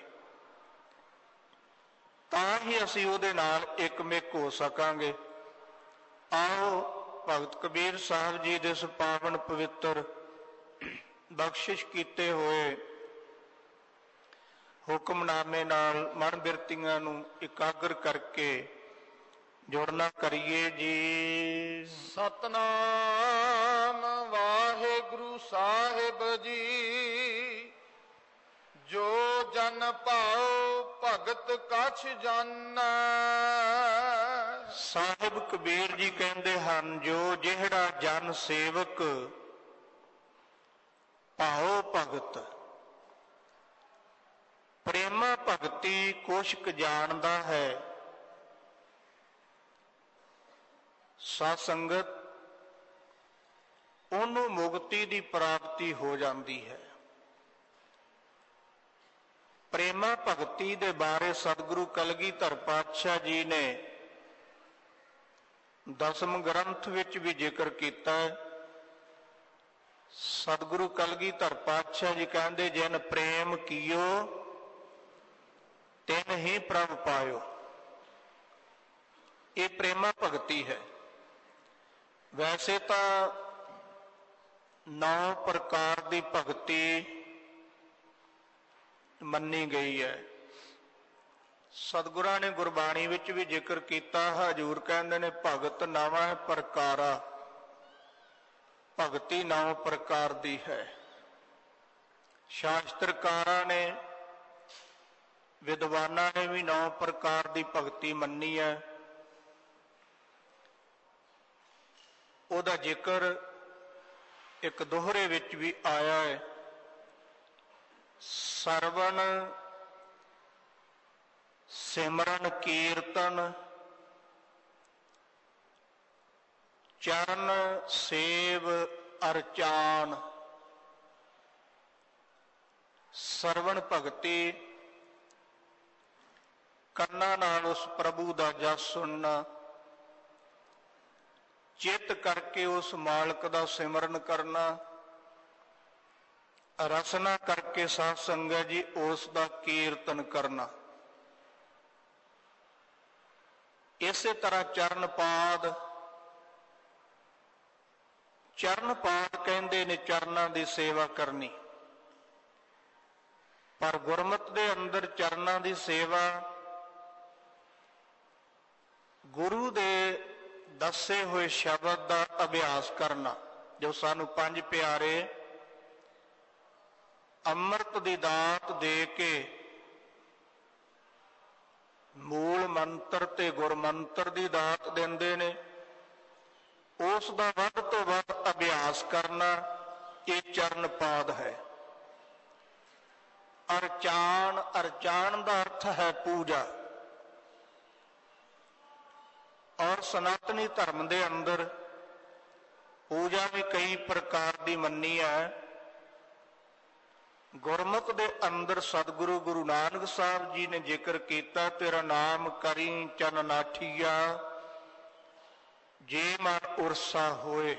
तां ही असीं उहदे नाल एकमिक हो सकांगे। आओ भगत कबीर साहब जी दे इस पावन पवित्र बख्शिश कीते हुए हुक्मनामे नाल मन बिरतियां नूं इकागर करके जुड़ना करिए जी। सतनाम वाहिगुरु साहिब जी, जो जन पाओ भगत कछ जाना। साहिब कबीर जी कहते हैं जो जिहड़ा जन सेवक पाओ भगत, प्रेमा भगती कुछ क जानदा है, ਸਾਧ ਸੰਗਤ ਉਹਨੂੰ ਮੁਕਤੀ ਦੀ ਪ੍ਰਾਪਤੀ ਹੋ ਜਾਂਦੀ ਹੈ। ਪ੍ਰੇਮਾ ਭਗਤੀ ਦੇ ਬਾਰੇ ਸਤਿਗੁਰੂ ਕਲਗੀਧਰ ਪਾਤਸ਼ਾਹ ਜੀ ਨੇ ਦਸਮ ਗ੍ਰੰਥ ਵਿੱਚ ਵੀ ਜ਼ਿਕਰ ਕੀਤਾ ਹੈ। ਸਤਿਗੁਰੂ ਕਲਗੀਧਰ ਪਾਤਸ਼ਾਹ ਜੀ ਕਹਿੰਦੇ, ਜਿਨ ਪ੍ਰੇਮ ਕੀਓ ਤਿਨ ਹੀ ਪ੍ਰਭ ਪਾਇਓ। ਇਹ ਪ੍ਰੇਮਾ ਭਗਤੀ ਹੈ। ਵੈਸੇ ਤਾਂ ਨੌ ਪ੍ਰਕਾਰ ਦੀ ਭਗਤੀ ਮੰਨੀ ਗਈ ਹੈ। ਸਤਿਗੁਰਾਂ ਨੇ ਗੁਰਬਾਣੀ ਵਿੱਚ ਵੀ ਜ਼ਿਕਰ ਕੀਤਾ। ਹਜ਼ੂਰ ਕਹਿੰਦੇ ਨੇ ਭਗਤ ਨਵਾਂ ਪ੍ਰਕਾਰਾ, ਭਗਤੀ ਨੌ ਪ੍ਰਕਾਰ ਦੀ ਹੈ। ਸ਼ਾਸਤਰਕਾਰਾਂ ਨੇ, ਵਿਦਵਾਨਾਂ ਨੇ ਵੀ ਨੌ ਪ੍ਰਕਾਰ ਦੀ ਭਗਤੀ ਮੰਨੀ ਹੈ। ਉਹਦਾ ਜ਼ਿਕਰ ਇੱਕ ਦੋਹਰੇ ਵਿੱਚ ਵੀ ਆਇਆ ਹੈ। ਸਰਵਣ ਸਿਮਰਨ ਕੀਰਤਨ ਚਰਨ ਸੇਵ ਅਰਚਾਨ। ਸਰਵਣ ਭਗਤੀ, ਕੰਨਾਂ ਨਾਲ ਉਸ ਪ੍ਰਭੂ ਦਾ ਜਸ ਸੁਣਨਾ, ਚਿੱਤ ਕਰਕੇ ਉਸ ਮਾਲਕ ਦਾ ਸਿਮਰਨ ਕਰਨਾ, ਰਸਨਾ ਕਰਕੇ ਸਾਧ ਸੰਗਤ ਜੀ ਉਸ ਦਾ ਕੀਰਤਨ ਕਰਨਾ। ਇਸੇ ਤਰ੍ਹਾਂ ਚਰਨ ਪਾਦ, ਚਰਨ ਪਾਦ ਕਹਿੰਦੇ ਨੇ ਚਰਨਾਂ ਦੀ ਸੇਵਾ ਕਰਨੀ। ਪਰ ਗੁਰਮਤਿ ਦੇ ਅੰਦਰ ਚਰਨਾਂ ਦੀ ਸੇਵਾ ਗੁਰੂ ਦੇ ਦੱਸੇ ਹੋਏ ਸ਼ਬਦ ਦਾ ਅਭਿਆਸ ਕਰਨਾ, ਜੋ ਸਾਨੂੰ ਪੰਜ ਪਿਆਰੇ ਅੰਮ੍ਰਿਤ ਦੀ ਦਾਤ ਦੇ ਕੇ ਮੂਲ ਮੰਤਰ ਤੇ ਗੁਰਮੰਤਰ ਦੀ ਦਾਤ ਦਿੰਦੇ ਨੇ, ਉਸ ਦਾ ਵੱਧ ਤੋਂ ਵੱਧ ਅਭਿਆਸ ਕਰਨਾ, ਇਹ ਚਰਨ ਪਾਦ ਹੈ। ਅਰਚਾਨ, ਅਰਚਾਨ ਦਾ ਅਰਥ ਹੈ ਪੂਜਾ। ਔਰ ਸਨਾਤਨੀ ਧਰਮ ਦੇ ਅੰਦਰ ਪੂਜਾ ਵੀ ਕਈ ਪ੍ਰਕਾਰ ਦੀ ਮੰਨੀ ਹੈ। ਗੁਰਮਤਿ ਦੇ ਅੰਦਰ ਸਤਿਗੁਰੂ ਗੁਰੂ ਨਾਨਕ ਸਾਹਿਬ ਜੀ ਨੇ ਜ਼ਿਕਰ ਕੀਤਾ, ਤੇਰਾ ਨਾਮ ਕਰੀ ਚਨ ਨਾਠੀਆ ਜੇ ਮਨ ਉਰਸਾ ਹੋਏ।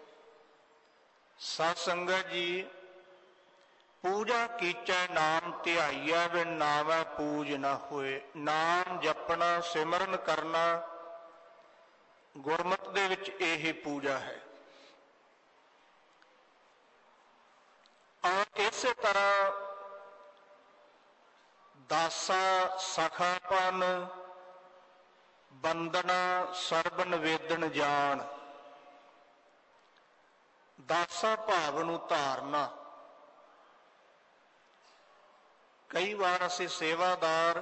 ਸਾਧ ਸੰਗਤ ਜੀ, ਪੂਜਾ ਕੀਚੈ ਨਾਮ ਧਿਆਈਐ ਬਿਨ ਨਾਮੈ ਪੂਜ ਨਾ ਹੋਏ। ਨਾਮ ਜਪਣਾ, ਸਿਮਰਨ ਕਰਨਾ ਗੁਰਮਤਿ ਦੇ ਵਿੱਚ ਇਹ ਪੂਜਾ ਹੈ। ਔਰ ਇਸੇ ਤਰ੍ਹਾਂ ਦਾਸਾ ਸਖਾਪਨ ਬੰਦਨਾ ਸਰਬ ਨਿਵੇਦਨ ਜਾਣ। ਦਾਸਾ ਭਾਵ ਨੂੰ ਧਾਰਨਾ। ਕਈ ਵਾਰ ਅਸੀਂ ਸੇਵਾਦਾਰ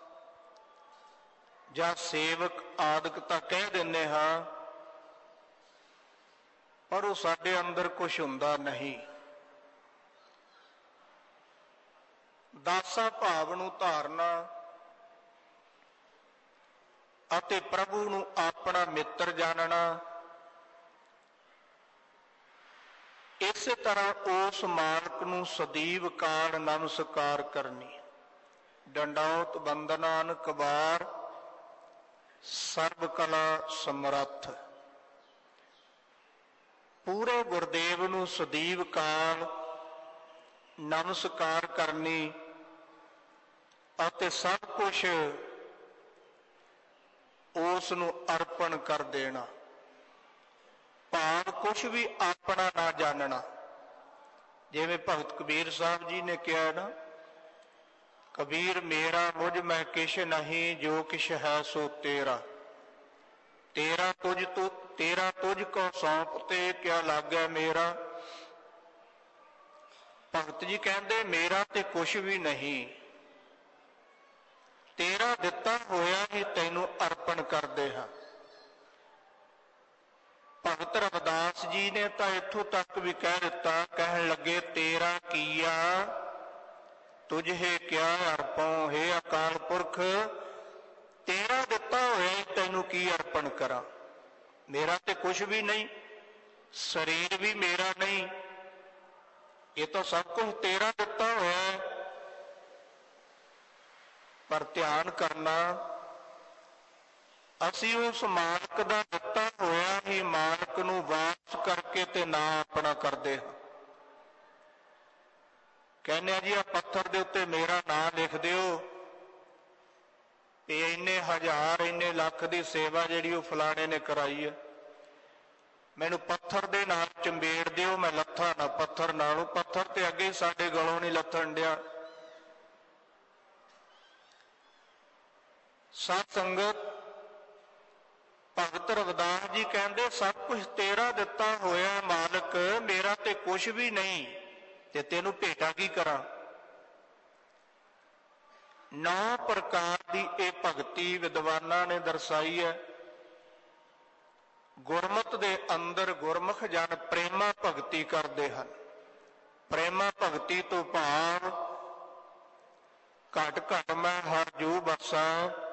ਜਾਂ ਸੇਵਕ ਆਦਿਕ ਤਾਂ ਕਹਿ ਦਿੰਦੇ ਹਾਂ, ਪਰ ਉਹ ਸਾਡੇ ਅੰਦਰ ਕੁਛ ਹੁੰਦਾ ਨਹੀਂ। ਦਾਸਾ ਭਾਵ ਨੂੰ ਧਾਰਨਾ ਅਤੇ ਪ੍ਰਭੂ ਨੂੰ ਆਪਣਾ ਮਿੱਤਰ ਜਾਣਨਾ। ਇਸੇ ਤਰ੍ਹਾਂ ਉਸ ਮਾਲਕ ਨੂੰ ਸਦੀਵ ਕਾਲ ਨਮਸਕਾਰ ਕਰਨੀ। ਡੰਡੌਤ ਬੰਦਨਾਨ ਕਬਾਰ ਸਰਬ ਕਲਾ ਸਮਰੱਥ। ਪੂਰੇ ਗੁਰਦੇਵ ਨੂੰ ਸਦੀਵ ਕਾਲ ਨਮਸਕਾਰ ਕਰਨੀ ਅਤੇ ਸਭ ਕੁਛ ਉਸ ਨੂੰ ਅਰਪਣ ਕਰ ਦੇਣਾ। ਭਾਵ ਕੁਛ ਵੀ ਆਪਣਾ ਨਾ ਜਾਣਨਾ। ਜਿਵੇਂ ਭਗਤ ਕਬੀਰ ਸਾਹਿਬ ਜੀ ਨੇ ਕਿਹਾ ਨਾ, ਕਬੀਰ ਮੇਰਾ ਮੁਝ ਮੈਂ ਕਿਛ ਨਹੀਂ, ਜੋ ਕਿਛ ਹੈ ਸੋ ਤੇਰਾ। ਤੇਰਾ ਤੁਝ ਤੋ ਤੇਰਾ ਤੁਝ ਕੋ ਸੌਂਪ ਤੇ ਕਿਆ ਲਾਗੈ ਮੇਰਾ। ਭਗਤ ਜੀ ਕਹਿੰਦੇ ਮੇਰਾ ਤੇ ਕੁਛ ਵੀ ਨਹੀਂ, ਤੇਰਾ ਦਿੱਤਾ ਹੋਇਆ ਹੀ ਤੈਨੂੰ ਅਰਪਣ ਕਰਦੇ ਹਾਂ। ਭਗਤ ਰਵਿਦਾਸ ਜੀ ਨੇ ਤਾਂ ਇੱਥੋਂ ਤੱਕ ਵੀ ਕਹਿ ਦਿੱਤਾ, ਕਹਿਣ ਲੱਗੇ ਤੇਰਾ ਕੀਆ ਤੁਝੇ ਕਿਆ ਅਰਪਉ। ਹੇ ਅਕਾਲ ਪੁਰਖ, ਤੇਰਾ ਦਿੱਤਾ ਹੋਇਆ ਤੈਨੂੰ ਕੀ ਅਰਪਣ ਕਰਾਂ। मेरा तो कुछ भी नहीं, शरीर भी मेरा नहीं, ये तो सब कुछ तेरा दिता हुआ है। पर ध्यान करना, असी उस मालक दा दिता होया ही मालक नूं वापस करके ते ना अपना करदे हां। कहने जी आ पत्थर दे उत्ते मेरा नाम लिख दिओ, ये इन्ने हजार इन्ने लख की सेवा जिहड़ी वो फलाने ने कराई है, मैनू पत्थर दे नाल चंबेड़ दिओ, मैं लत्था ना पत्थर नालों। पत्थर ते अगे साडे गलों नहीं लथण दिया। सत संगत, भगत रविदास जी कहते सब कुछ तेरा दिता होया मालक, मेरा ते कुछ भी नहीं, ते तेनू भेटा की करा। नौ प्रकार की यह भगती विद्वाना ने दर्शाई है। गुरमत दे अंदर गुरमुख जन प्रेमा भगती करते हैं। प्रेमा भगती तो भाव घट घट मैं हर जू बसा,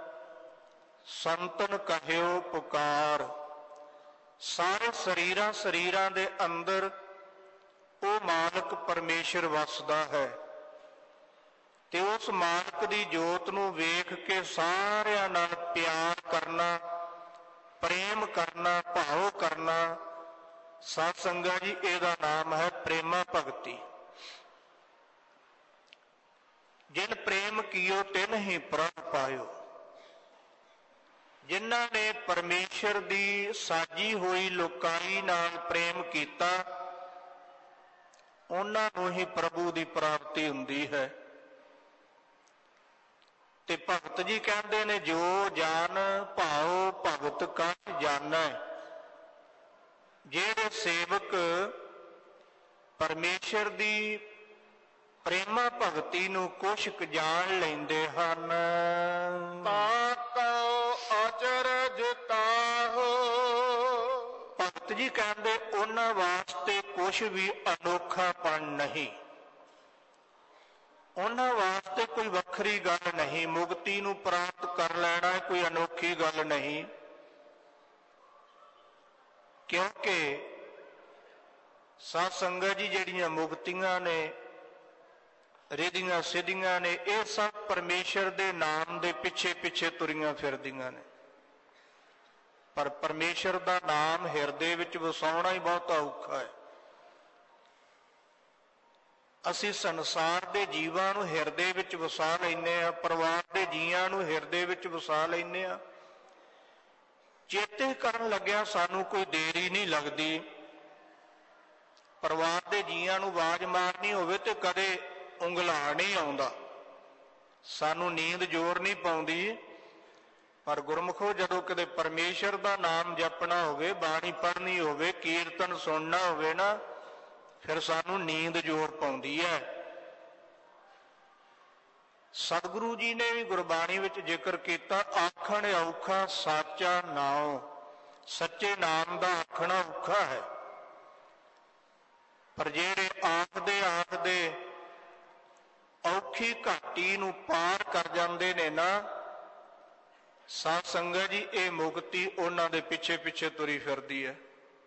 संतन कहियो पुकार। सारे शरीरां शरीरां दे अंदर वो मालक परमेश्वर वसदा है, ते उस मालक दी जोत नूं वेख के सारियां नाल प्यार करना, प्रेम करना, भाव करना। सत संगत जी, इहदा नाम है प्रेमा भगती। जिन प्रेम कियो तिन ही प्रभ पायो। जिन्हां ने परमेश्वर दी साजी हुई लोकाई नाल प्रेम कीता, उन्हां नूं ही प्रभु दी प्राप्ति हुंदी है। ते भगत जी कहते ने, जो जान भाओ भगत कछ जानै। जेड़े सेवक परमेश्वर दी प्रेमा भगती नूं कुछ क जान लैंदे हन, ताको अचरज ताहो। भगत जी कहते उन्हां वास्ते कुछ भी अनोखापन नहीं, उन्हां वास्ते कोई वखरी गल नहीं। मुक्ति नूं प्राप्त कर लेना कोई अनोखी गल नहीं, क्योंकि सत संगत जी जिहड़ियां मुक्तियां ने, रिधियां सिद्धियां ने, ये सब परमेश्वर दे नाम दे पिछे पिछे तुरियां फिरदियां ने। पर परमेश्वर दा नाम हिरदे विच वसाउणा ही बहुत औखा है। असी संसार दे जीवां नूं हिरदे विच वसा लैंदे आ, परिवार दे जीआं नूं हिरदे विच वसा लैंदे आ। चेते करन लग्या सानू कोई देरी नहीं लगती। परिवार दे जीआं नूं आवाज मारनी होवे ते कदे उंगला नहीं आउंदा, सानू नींद जोर नहीं पाउंदी। पर गुरमुखो जदों कदे परमेश्वर दा नाम जपना होवे, बाणी पढ़नी होवे, कीर्तन सुनना होवे ना, फिर सानू नींद जोर पाउंदी है। सतगुरु जी ने भी गुरबाणी विच जिक्र किया, आखण औखा साचा नाम। सच्चे नाम दा आखना औखा है, पर जेड़े आखदे आखदे औखी घाटी नूं पार कर जांदे ने ना, सत संगत जी, ये मुक्ति उन्हां दे पिछे पिछे तुरी फिरदी है।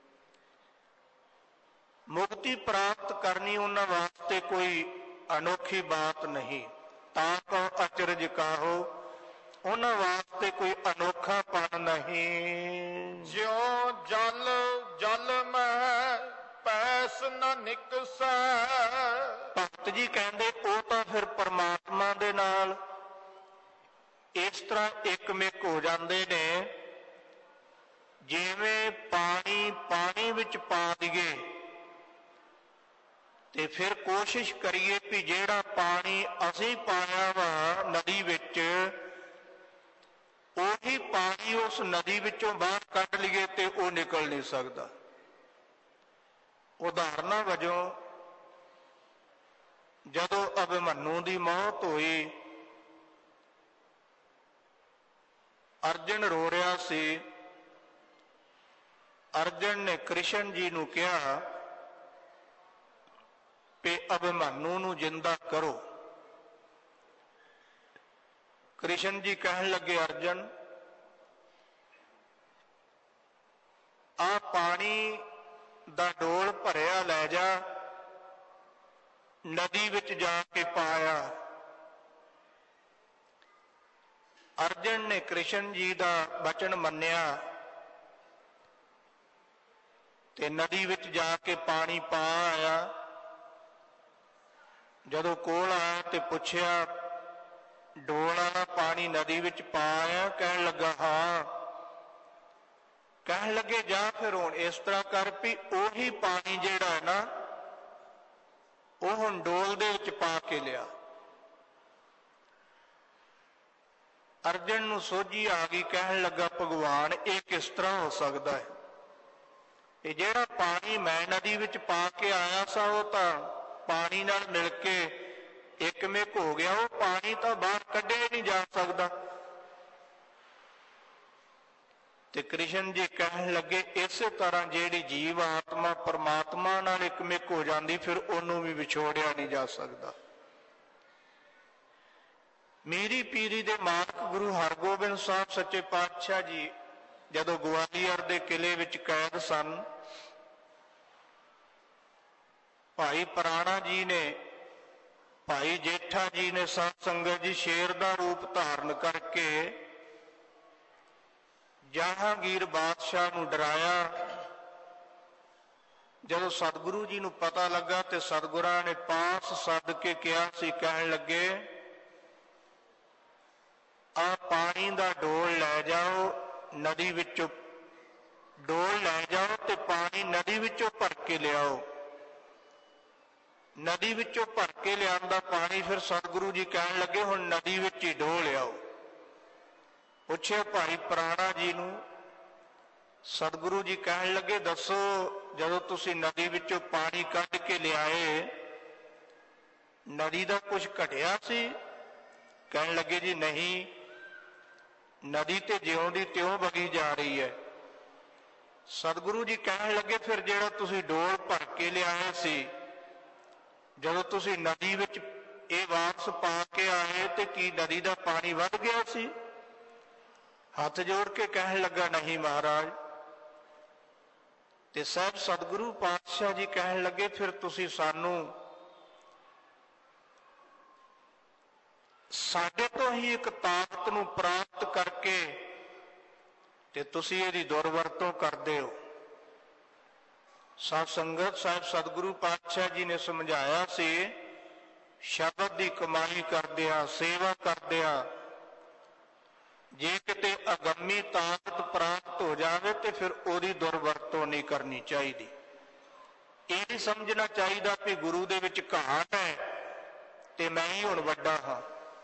मुक्ति प्राप्त करनी उन्हां वास्ते कोई अनोखी बात नहीं। ताको अचरज काहो, उन्हां वास्ते कोई अनोखापन नहीं। ज्यों जल जल में पैस न निकसै। भगत जी कहते वो तो फिर परमात्मा दे नाल इस तरह एक मिक हो जाते ने, जिवें पानी पानी विच पा दिए ते फिर कोशिश करिए भी जेड़ा पानी असी पाया वा नदी विच, उही पानी उस नदी विचों बाहर कढ लीए ते वो निकल नहीं सकता। उदाहरण वजों जदों अभिमन्यु की मौत हुई, अर्जन रो रहा सी। अर्जन ने कृष्ण जी नूं कहा कि अभिमन्यु नूं जिंदा करो। कृष्ण जी कहन लगे, अर्जन ਆ ਪਾਣੀ ਦਾ ਡੋਲ ਭਰਿਆ ਲੈ ਜਾ, ਨਦੀ ਵਿੱਚ ਜਾ ਕੇ ਪਾਇਆ। ਅਰਜਨ ਨੇ ਕ੍ਰਿਸ਼ਨ ਜੀ ਦਾ ਬਚਨ ਮੰਨਿਆ ਤੇ ਨਦੀ ਵਿੱਚ ਜਾ ਕੇ ਪਾਣੀ ਪਾ ਆਇਆ। ਜਦੋਂ ਕੋਲ ਆਇਆ ਤੇ ਪੁੱਛਿਆ, ਡੋਲ ਵਾਲਾ ਪਾਣੀ ਨਦੀ ਵਿੱਚ ਪਾ ਆਇਆ? ਕਹਿਣ ਲੱਗਾ ਹਾਂ। ਕਹਿਣ ਲੱਗੇ ਜਾ ਫਿਰ ਹੁਣ ਇਸ ਤਰ੍ਹਾਂ ਕਰ ਵੀ ਉਹੀ ਪਾਣੀ ਜਿਹੜਾ ਹੈ ਨਾ ਉਹ ਹੁਣ ਡੋਲ ਦੇ ਵਿੱਚ ਪਾ ਕੇ ਲਿਆ। ਅਰਜਨ ਨੂੰ ਸੋਝੀ ਆ ਗਈ, ਕਹਿਣ ਲੱਗਾ ਭਗਵਾਨ ਇਹ ਕਿਸ ਤਰ੍ਹਾਂ ਹੋ ਸਕਦਾ ਹੈ? ਇਹ ਜਿਹੜਾ ਪਾਣੀ ਮੈਂ ਨਦੀ ਵਿੱਚ ਪਾ ਕੇ ਆਇਆ ਸਾਂ ਉਹ ਤਾਂ ਪਾਣੀ ਨਾਲ ਮਿਲ ਕੇ ਇੱਕ ਮਿਕ ਹੋ ਗਿਆ, ਉਹ ਪਾਣੀ ਤਾਂ ਬਾਹਰ ਕੱਢਿਆ ਨਹੀਂ ਜਾ ਸਕਦਾ। ਤੇ ਕ੍ਰਿਸ਼ਨ ਜੀ ਕਹਿਣ ਲੱਗੇ ਇਸੇ ਤਰ੍ਹਾਂ ਜਿਹੜੀ ਜੀਵ ਆਤਮਾ ਪਰਮਾਤਮਾ ਨਾਲ ਇੱਕ ਮਿਕ ਹੋ ਜਾਂਦੀ ਫਿਰ ਉਹਨੂੰ ਵੀ ਵਿਛੋੜਿਆ ਨਹੀਂ ਜਾ ਸਕਦਾ। ਮੇਰੀ ਪੀਰੀ ਦੇ ਮਾਲਕ ਗੁਰੂ ਹਰਗੋਬਿੰਦ ਸਾਹਿਬ ਸੱਚੇ ਪਾਤਸ਼ਾਹ ਜੀ ਜਦੋਂ ਗਵਾਲੀਅਰ ਦੇ ਕਿਲੇ ਵਿੱਚ ਕੈਦ ਸਨ, ਭਾਈ ਪ੍ਰਾਣਾ ਜੀ ਨੇ, ਭਾਈ ਜੇਠਾ ਜੀ ਨੇ ਸਾਧ ਸੰਗਤ ਜੀ ਸ਼ੇਰ ਦਾ ਰੂਪ ਧਾਰਨ ਕਰਕੇ ਜਹਾਂਗੀਰ ਬਾਦਸ਼ਾਹ ਨੂੰ ਡਰਾਇਆ। ਜਦੋਂ ਸਤਿਗੁਰੂ ਜੀ ਨੂੰ ਪਤਾ ਲੱਗਾ ਤੇ ਸਤਿਗੁਰਾਂ ਨੇ ਪਾਸ ਸੱਦ ਕੇ ਕਿਹਾ ਸੀ, ਕਹਿਣ ਲੱਗੇ ਆ ਪਾਣੀ ਦਾ ਡੋਲ ਲੈ ਜਾਓ, ਨਦੀ ਵਿੱਚੋਂ ਡੋਲ ਲੈ ਜਾਓ ਤੇ ਪਾਣੀ ਨਦੀ ਵਿੱਚੋਂ ਭਰ ਕੇ ਲਿਆਓ। ਨਦੀ ਵਿੱਚੋਂ ਭਰ ਕੇ ਲਿਆਂਦਾ ਪਾਣੀ ਫਿਰ ਸਤਿਗੁਰੂ ਜੀ ਕਹਿਣ ਲੱਗੇ ਹੁਣ ਨਦੀ ਵਿੱਚ ਹੀ ਡੋਲ ਲਿਆਓ। ਪੁੱਛਿਆ ਭਾਈ ਪ੍ਰਾਣਾ ਜੀ ਨੂੰ, ਸਤਿਗੁਰੂ ਜੀ ਕਹਿਣ ਲੱਗੇ ਦੱਸੋ ਜਦੋਂ ਤੁਸੀਂ ਨਦੀ ਵਿੱਚੋਂ ਪਾਣੀ ਕੱਢ ਕੇ ਲਿਆਏ ਨਦੀ ਦਾ ਕੁਝ ਘਟਿਆ ਸੀ? ਕਹਿਣ ਲੱਗੇ ਜੀ ਨਹੀਂ, ਨਦੀ ਤੇ ਜਿਉਂ ਦੀ ਤਿਉਂ ਵਗੀ ਜਾ ਰਹੀ ਹੈ। ਸਤਿਗੁਰੂ ਜੀ ਕਹਿਣ ਲੱਗੇ ਫਿਰ ਜਿਹੜਾ ਤੁਸੀਂ ਡੋਲ ਭਰ ਕੇ ਲਿਆਏ ਸੀ ਜਦੋਂ ਤੁਸੀਂ ਨਦੀ ਵਿੱਚ ਇਹ ਵਾਪਸ ਪਾ ਕੇ ਆਏ ਤੇ ਕੀ ਨਦੀ ਦਾ ਪਾਣੀ ਵੱਧ ਗਿਆ ਸੀ? ਹੱਥ ਜੋੜ ਕੇ ਕਹਿਣ ਲੱਗਾ ਨਹੀਂ ਮਹਾਰਾਜ। ਤੇ ਸਾਹਿਬ ਸਤਿਗੁਰੂ ਪਾਤਸ਼ਾਹ ਜੀ ਕਹਿਣ ਲੱਗੇ ਫਿਰ ਤੁਸੀਂ ਸਾਨੂੰ ਸਾਡੇ ਤੋਂ ਹੀ ਇੱਕ ਤਾਕਤ ਨੂੰ ਪ੍ਰਾਪਤ ਕਰਕੇ ਤੇ ਤੁਸੀਂ ਇਹਦੀ ਦੁਰਵਰਤੋਂ ਕਰਦੇ ਹੋ। ਸਾਧ ਸੰਗਤ ਸਾਹਿਬ ਸਤਿਗੁਰੂ ਪਾਤਸ਼ਾਹ ਜੀ ਨੇ ਸਮਝਾਇਆ ਸੀ ਸ਼ਬਦ ਦੀ ਕਮਾਈ ਕਰਦਿਆਂ, ਸੇਵਾ ਕਰਦਿਆਂ ਜੇ ਕਿਤੇ ਅਗੰਮੀ ਤਾਕਤ ਪ੍ਰਾਪਤ ਹੋ ਜਾਵੇ ਤੇ ਫਿਰ ਉਹਦੀ ਦੁਰਵਰਤੋਂ ਨਹੀਂ ਕਰਨੀ ਚਾਹੀਦੀ। ਇਹ ਨਹੀਂ ਸਮਝਣਾ ਚਾਹੀਦਾ ਕਿ ਗੁਰੂ ਦੇ ਵਿੱਚ ਘਾਟ ਹੈ ਤੇ ਮੈਂ ਹੀ ਹੁਣ ਵੱਡਾ ਹਾਂ।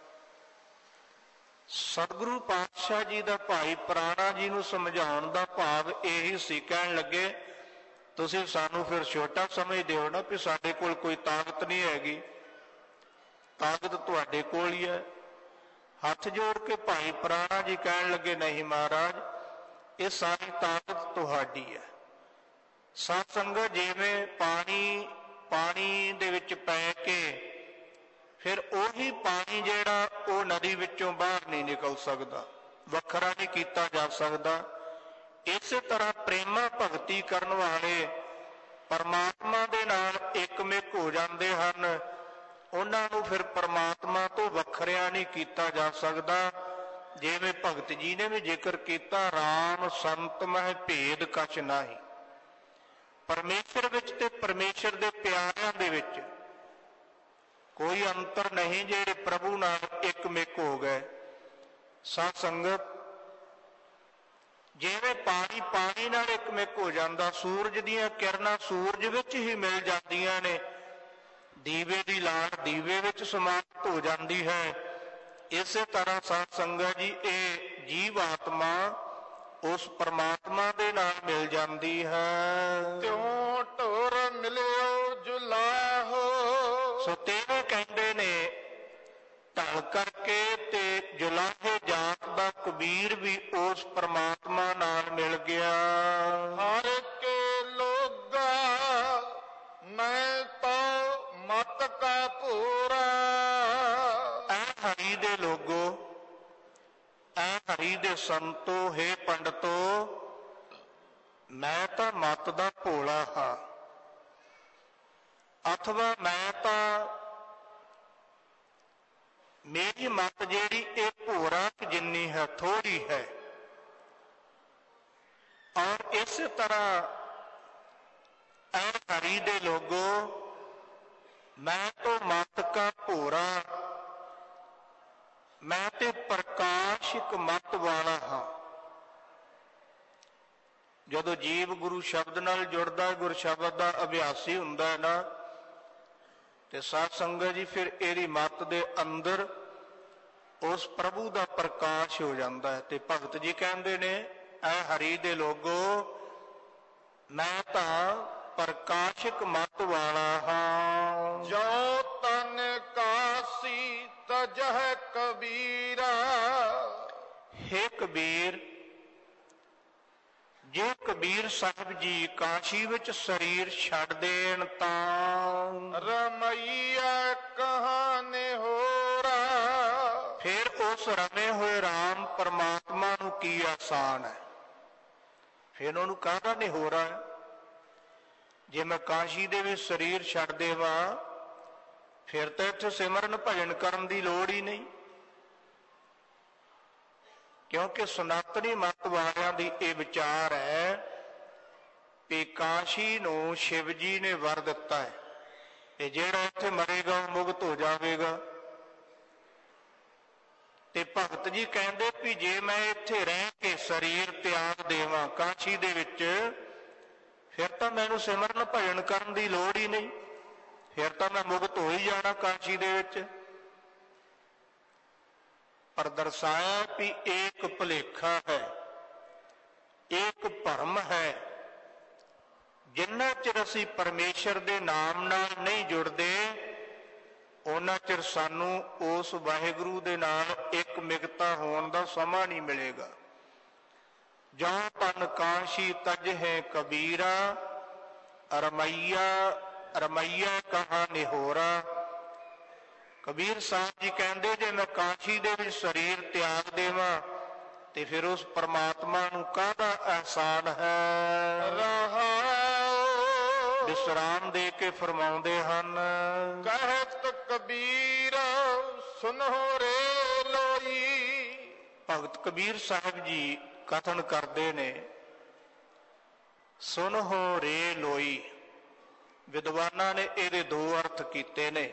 ਸਤਿਗੁਰੂ ਪਾਤਸ਼ਾਹ ਜੀ ਦਾ ਭਾਈ ਪ੍ਰਾਣਾ ਜੀ ਨੂੰ ਸਮਝਾਉਣ ਦਾ ਭਾਵ ਇਹੀ ਸੀ, ਕਹਿਣ ਲੱਗੇ ਤੁਸੀਂ ਸਾਨੂੰ ਫਿਰ ਛੋਟਾ ਸਮਝਦੇ ਹੋ ਨਾ, ਵੀ ਸਾਡੇ ਕੋਲ ਕੋਈ ਤਾਕਤ ਨਹੀਂ ਹੈਗੀ, ਤਾਕਤ ਤੁਹਾਡੇ ਕੋਲ ਹੀ ਹੈ। ਹੱਥ ਜੋੜ ਕੇ ਭਾਈ ਪ੍ਰਾਣਾ ਜੀ ਕਹਿਣ ਲੱਗੇ ਨਹੀਂ ਮਹਾਰਾਜ, ਇਹ ਸਾਰੀ ਤਾਕਤ ਤੁਹਾਡੀ ਹੈ। ਸਾਧ ਸੰਗਤ ਜਿਵੇਂ ਪਾਣੀ ਪਾਣੀ ਦੇ ਵਿੱਚ ਪੈ ਕੇ ਫਿਰ ਉਹੀ ਪਾਣੀ ਜਿਹੜਾ ਉਹ ਨਦੀ ਵਿੱਚੋਂ ਬਾਹਰ ਨਹੀਂ ਨਿਕਲ ਸਕਦਾ, ਵੱਖਰਾ ਨਹੀਂ ਕੀਤਾ ਜਾ ਸਕਦਾ। ਇਸੇ ਤਰ੍ਹਾਂ ਪ੍ਰੇਮਾ ਭਗਤੀ ਕਰਨ ਵਾਲੇ ਪਰਮਾਤਮਾ ਦੇ ਨਾਲ ਇੱਕਮਿਕ ਹੋ ਜਾਂਦੇ ਹਨ, ਉਹਨਾਂ ਨੂੰ ਫਿਰ ਪਰਮਾਤਮਾ ਤੋਂ ਵੱਖਰਿਆ ਨਹੀਂ ਕੀਤਾ ਜਾ ਸਕਦਾ। ਜਿਵੇਂ ਭਗਤ ਜੀ ਨੇ ਵੀ ਜ਼ਿਕਰ ਕੀਤਾ, ਰਾਮ ਸੰਤ ਮਹਿ ਭੇਦ ਕਛ ਨਾਹੀ। ਪਰਮੇਸ਼ਰ ਵਿੱਚ ਤੇ ਪਰਮੇਸ਼ਰ ਦੇ ਪਿਆਰਿਆਂ ਦੇ ਵਿੱਚ ਕੋਈ ਅੰਤਰ ਨਹੀਂ, ਜਿਹੜੇ ਪ੍ਰਭੂ ਨਾਲ ਇੱਕਮਿਕ ਹੋ ਗਏ। ਸਾਧ ਸੰਗਤ ਜਿਵੇਂ ਪਾਣੀ ਪਾਣੀ ਨਾਲ ਇੱਕਮਿਕ ਹੋ ਜਾਂਦਾ, ਸੂਰਜ ਦੀਆਂ ਕਿਰਨਾਂ ਸੂਰਜ ਵਿੱਚ ਹੀ ਮਿਲ ਜਾਂਦੀਆਂ ਨੇ, ਦੀਵੇ ਦੀ ਲਾਟ ਦੀਵੇ ਵਿੱਚ ਸਮਾਪਤ ਹੋ ਜਾਂਦੀ ਹੈ। ਇਸੇ ਤਰ੍ਹਾਂ ਸਾਧ ਸੰਗਤ ਜੀ ਇਹ ਜੀਵ ਆਤਮਾ ਉਸ ਪਰਮਾਤਮਾ ਦੇ ਨਾਲ ਮਿਲ ਜਾਂਦੀ ਹੈ। ਤਿਉ ਢੋਰ ਮਿਲਿਓ ਜੁਲਾਹੋ। ਸੋ ਤੇਰੇ ਕਹਿੰਦੇ ਨੇ ਢਲ ਕਰਕੇ ਤੇ ਜੁਲਾਹੇ ਜਾਤ ਦਾ ਕਬੀਰ ਵੀ ਉਸ ਪਰਮਾਤਮਾ ਨਾਲ ਮਿਲ ਗਿਆ। ਹਰ ਕੇ ਲੋਗਾ ਮੈਂ ਤਾਂ ਮਤ ਕਾ ਪੂਰਾ। ਐ ਹਰੀ ਦੇ ਲੋਗੋ, ਐ ਹਰੀ ਦੇ ਸੰਤੋ, ਹੇ ਪੰਡਤੋ, ਮੈਂ ਤਾਂ ਮੱਤ ਦਾ ਭੋਲਾ ਹਾਂ, ਅਥਵਾ ਮੈਂ ਤਾਂ ਮੇਰੀ ਮੱਤ ਜਿਹੜੀ ਇਹ ਭੋਰਾ ਜਿੰਨੀ ਹੈ, ਥੋੜੀ ਹੈ। ਔਰ ਇਸ ਤਰ੍ਹਾਂ ਐ ਹਰੀ ਦੇ ਲੋਗੋ, ਮੈਂ तो मत का भोरा, मैं ते प्रकाशिक मत वाला हाँ। ਜਦੋਂ ਜੀਵ ਗੁਰੂ ਸ਼ਬਦ ਨਾਲ ਜੁੜਦਾ, ਗੁਰ ਸ਼ਬਦ ਦਾ ਅਭਿਆਸੀ ਹੁੰਦਾ ਹੈ ਨਾ, ਤੇ ਸਾਧ ਸੰਗਤ ਜੀ ਫਿਰ ਇਹਦੀ ਮੱਤ ਦੇ ਅੰਦਰ ਉਸ ਪ੍ਰਭੂ ਦਾ ਪ੍ਰਕਾਸ਼ ਹੋ ਜਾਂਦਾ ਹੈ। ਤੇ ਭਗਤ ਜੀ ਕਹਿੰਦੇ ਨੇ, ਐ ਹਰੀ ਦੇ ਲੋਗੋ, ਮੈਂ ਤਾਂ ਪ੍ਰਕਾਸ਼ਿਕ ਮਤ ਵਾਲਾ ਹਾਂ। ਜੋ ਤਨ ਕਾਸੀ ਤਜਹ ਕਬੀਰਾ, ਹੇ ਕਬੀਰ, ਜੇ ਕਬੀਰ ਸਾਹਿਬ ਜੀ ਕਾਸ਼ੀ ਵਿੱਚ ਸਰੀਰ ਛੱਡ ਦੇਣ ਤਾਂ ਰਮਈਆ ਕਹਾਣੇ ਹੋਰਾ, ਫਿਰ ਉਸ ਰਮੇ ਹੋਏ ਰਾਮ ਪਰਮਾਤਮਾ ਨੂੰ ਕੀ ਆਸਾਨ ਹੈ। ਫਿਰ ਉਹਨੂੰ ਕਾਹਦਾ ਨਹੀਂ ਹੋ ਰਹਾ ਹੈ। ਜੇ ਮੈਂ ਕਾਸ਼ੀ ਦੇ ਵਿੱਚ ਸਰੀਰ ਛੱਡ ਦੇਵਾਂ, ਫਿਰ ਤਾਂ ਇੱਥੇ ਸਿਮਰਨ ਭਜਨ ਕਰਨ ਦੀ ਲੋੜ ਹੀ ਨਹੀਂ, ਕਿਉਂਕਿ ਸਨਾਤਨੀ ਮਤ ਵਾਲਿਆਂ ਦੀ ਇਹ ਵਿਚਾਰ ਹੈ ਕਿ ਕਾਸ਼ੀ ਨੂੰ ਸ਼ਿਵ ਜੀ ਨੇ ਵਰ ਦਿੱਤਾ ਹੈ, ਤੇ ਜਿਹੜਾ ਇੱਥੇ ਮਰੇਗਾ ਉਹ ਮੁਕਤ ਹੋ ਜਾਵੇਗਾ। ਤੇ ਭਗਤ ਜੀ ਕਹਿੰਦੇ ਵੀ ਜੇ ਮੈਂ ਇੱਥੇ ਰਹਿ ਕੇ ਸਰੀਰ ਤਿਆਗ ਦੇਵਾਂ ਕਾਸ਼ੀ ਦੇ ਵਿੱਚ, ਫਿਰ ਤਾਂ ਮੈਨੂੰ ਸਿਮਰਨ ਭਜਨ ਕਰਨ ਦੀ ਲੋੜ ਹੀ ਨਹੀਂ, ਫਿਰ ਤਾਂ ਮੈਂ ਮੁਕਤ ਹੋ ਹੀ ਜਾਣਾ ਕਾਸ਼ੀ ਦੇ ਵਿੱਚ। ਪਰ ਦਰਸਾਇਆ ਵੀ ਇੱਕ ਭੁਲੇਖਾ ਹੈ, ਇੱਕ ਭਰਮ ਹੈ। ਜਿੰਨਾ ਚਿਰ ਅਸੀਂ ਪਰਮੇਸ਼ਰ ਦੇ ਨਾਮ ਨਾਲ ਨਹੀਂ ਜੁੜਦੇ, ਉਹਨਾਂ ਚਿਰ ਸਾਨੂੰ ਉਸ ਵਾਹਿਗੁਰੂ ਦੇ ਨਾਲ ਇੱਕ ਮਿਗਤਾ ਹੋਣ ਦਾ ਸਮਾਂ ਨਹੀਂ ਮਿਲੇਗਾ। ਜੋ ਤਨ ਕਾਸ਼ੀ ਤਜ ਹੈ ਕਬੀਰਾ, ਰਮਈਆ ਰਮਈਆ ਕਹਾ ਨਿਹੋਰਾ। ਕਬੀਰ ਸਾਹਿਬ ਜੀ ਕਹਿੰਦੇ, ਜੇ ਮੈਂ ਕਾਸ਼ੀ ਦੇ ਵਿੱਚ ਸਰੀਰ ਤਿਆਗ ਦੇਵਾਂ ਤੇ ਫਿਰ ਉਸ ਪਰਮਾਤਮਾ ਨੂੰ ਕਾਹਦਾ ਅਹਿਸਾਨ ਹੈ। ਰਹਾਉ ਵਿਸਰਾਮ ਦੇ ਕੇ ਫਰਮਾਉਂਦੇ ਹਨ, ਕਹਿਤ ਕਬੀਰ ਸੁਨਹੁ ਰੇ ਲੋਈ। ਭਗਤ ਕਬੀਰ ਸਾਹਿਬ ਜੀ ਕਥਨ ਕਰਦੇ ਨੇ, ਸੁਨਹੁ ਰੇ ਲੋਈ। ਵਿਦਵਾਨਾਂ ਨੇ ਇਹਦੇ ਦੋ ਅਰਥ ਕੀਤੇ ਨੇ।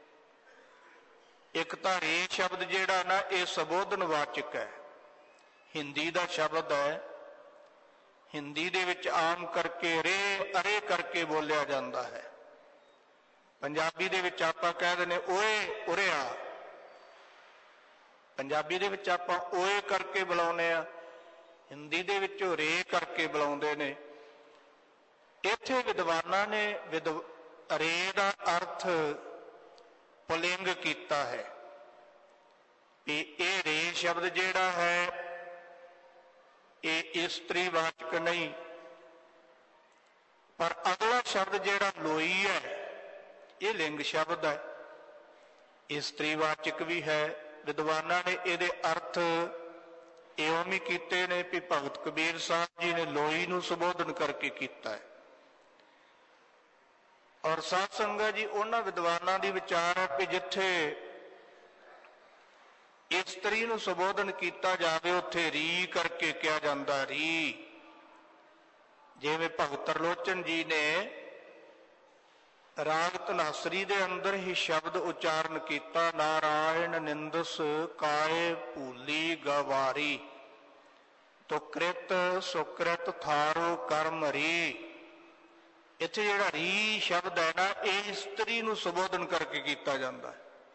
ਇੱਕ ਤਾਂ ਰੇ ਸ਼ਬਦ ਜਿਹੜਾ ਨਾ, ਇਹ ਸੰਬੋਧਨ ਵਾਚਕ ਹੈ, ਹਿੰਦੀ ਦਾ ਸ਼ਬਦ ਹੈ। ਹਿੰਦੀ ਦੇ ਵਿੱਚ ਆਮ ਕਰਕੇ ਰੇ ਅਰੇ ਕਰਕੇ ਬੋਲਿਆ ਜਾਂਦਾ ਹੈ। ਪੰਜਾਬੀ ਦੇ ਵਿੱਚ ਆਪਾਂ ਕਹਿ ਦਿੰਦੇ ਓਏ ਉਰੇ ਆ, ਪੰਜਾਬੀ ਦੇ ਵਿੱਚ ਆਪਾਂ ਓਏ ਕਰਕੇ ਬੁਲਾਉਂਦੇ ਆ, ਹਿੰਦੀ ਦੇ ਵਿੱਚ ਉਹ ਰੇ ਕਰਕੇ ਬੁਲਾਉਂਦੇ ਨੇ। ਇੱਥੇ ਵਿਦਵਾਨਾਂ ਨੇ ਵਿਦ ਰੇ ਦਾ ਅਰਥ ਪੁਲਿੰਗ ਕੀਤਾ ਹੈ ਕਿ ਇਹ ਰੇ ਸ਼ਬਦ ਜਿਹੜਾ ਹੈ ਇਹ ਇਸਤਰੀ ਵਾਚਕ ਨਹੀਂ, ਪਰ ਅਗਲਾ ਸ਼ਬਦ ਜਿਹੜਾ ਲੋਈ ਹੈ ਇਹ ਲਿੰਗ ਸ਼ਬਦ ਹੈ, ਇਸਤਰੀ ਵਾਚਕ ਵੀ ਹੈ। ਵਿਦਵਾਨਾਂ ਨੇ ਇਹਦੇ ਅਰਥ ਇਉਂ ਵੀ ਕੀਤੇ ਨੇ ਵੀ ਭਗਤ ਕਬੀਰ ਸਾਹਿਬ ਜੀ ਨੇ ਲੋਈ ਨੂੰ ਸੰਬੋਧਨ ਕਰਕੇ ਕੀਤਾ ਹੈ। ਔਰ ਸਾਧ ਸੰਗਤ ਜੀ, ਉਹਨਾਂ ਵਿਦਵਾਨਾਂ ਦੀ ਵਿਚਾਰ ਹੈ ਕਿ ਜਿੱਥੇ ਇਸਤਰੀ ਨੂੰ ਸੰਬੋਧਨ ਕੀਤਾ ਜਾਵੇ ਉੱਥੇ ਰੀ ਕਰਕੇ ਕਿਹਾ ਜਾਂਦਾ, ਰੀ। ਜਿਵੇਂ ਭਗਤ ਤਰਲੋਚਨ ਜੀ ਨੇ ਰਾਗ ਧਨਾਸਰੀ ਦੇ ਅੰਦਰ ਹੀ ਸ਼ਬਦ ਉਚਾਰਨ ਕੀਤਾ, ਨਾਰਾਇਣ ਨਿੰਦਸ ਕਾਏ ਭੂਲੀ ਗਵਾਰੀ, ਤੁਕ੍ਰਿਤ ਸੁਕ੍ਰਿਤ ਥਾਰੋ ਕਰਮ ਰੀ। ਇੱਥੇ ਜਿਹੜਾ ਰੀ ਸ਼ਬਦ ਹੈ ਨਾ, ਇਹ ਇਸਤਰੀ ਨੂੰ ਸੰਬੋਧਨ ਕਰਕੇ ਕੀਤਾ ਜਾਂਦਾ ਹੈ।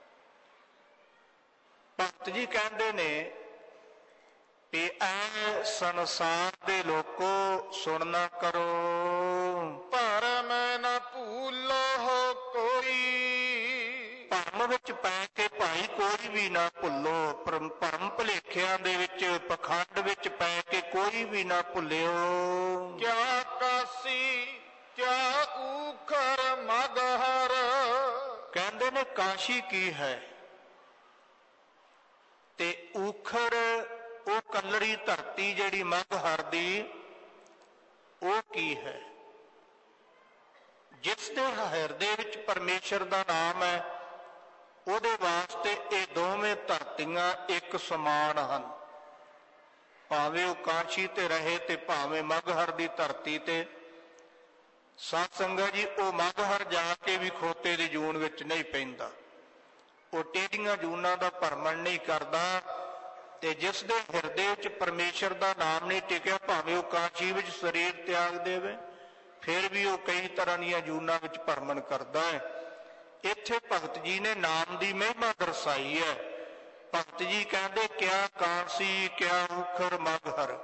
ਭਗਤ ਜੀ ਕਹਿੰਦੇ ਨੇ ਕਿ ਐ ਸੰਸਾਰ ਦੇ ਲੋਕੋ ਸੁਣਨਾ ਕਰੋ, ਭਰਮ ਨ ਭੂਲੋ ਕੋਈ। ਭਰਮ ਵਿੱਚ ਪੈ ਕੇ ਭਾਈ ਕੋਈ ਵੀ ਨਾ ਭੁੱਲੋ, ਭਰਮ ਭੁਲੇਖਿਆਂ ਦੇ ਵਿੱਚ ਪਖੰਡ ਵਿੱਚ ਪੈ ਕੇ ਕੋਈ ਵੀ ਨਾ ਭੁੱਲਿਓ। ਕਿਆ ਕਾਸੀ ਕਿਆ ਊਖਰ ਮਗਹਰ। ਕਹਿੰਦੇ ਨੇ ਕਾਸ਼ੀ ਕੀ ਹੈ, ਤੇ ਊਖਰ ਉਹ ਕੱਲੜੀ ਧਰਤੀ ਜਿਹੜੀ ਮਗਹਰ ਦੀ, ਉਹ ਕੀ ਹੈ? ਜਿਸ ਦੇ ਹਿਰਦੇ ਵਿੱਚ ਪਰਮੇਸ਼ਰ ਦਾ ਨਾਮ ਹੈ ਉਹਦੇ ਵਾਸਤੇ ਇਹ ਦੋਵੇਂ ਧਰਤੀਆਂ ਇੱਕ ਸਮਾਨ ਹਨ। ਭਾਵੇਂ ਉਹ ਕਾਸ਼ੀ ਤੇ ਰਹੇ ਤੇ ਭਾਵੇਂ ਮਗਹਰ ਦੀ ਧਰਤੀ ਤੇ। ਸਾਧ ਸੰਗਤ ਜੀ, ਉਹ ਮਗਹਰ ਜਾ ਕੇ ਵੀ ਖੋਤੇ ਦੀ ਜੂਨ ਵਿੱਚ ਨਹੀਂ ਪੈਂਦਾ, ਉਹ ਟੇਢੀਆਂ ਜੂਨਾਂ ਦਾ ਭਰਮਣ ਨਹੀਂ ਕਰਦਾ। ਤੇ ਜਿਸ ਦੇ ਹਿਰਦੇ ਵਿੱਚ ਪਰਮੇਸ਼ਰ ਦਾ ਨਾਮ ਨਹੀਂ ਟਿਕਿਆ, ਭਾਵੇਂ ਉਹ ਕਾਸ਼ੀ ਵਿੱਚ ਸਰੀਰ ਤਿਆਗ ਦੇਵੇ, ਫਿਰ ਵੀ ਉਹ ਕਈ ਤਰ੍ਹਾਂ ਦੀਆਂ ਜੂਨਾਂ ਵਿੱਚ ਭਰਮਣ ਕਰਦਾ ਹੈ। ਇੱਥੇ ਭਗਤ ਜੀ ਨੇ ਨਾਮ ਦੀ ਮਹਿਮਾ ਦਰਸਾਈ ਹੈ। ਭਗਤ ਜੀ ਕਹਿੰਦੇ, ਕਿਆ ਕਾਸ਼ੀ ਕਿਆ ਊਖਰ ਮਗਹਰ।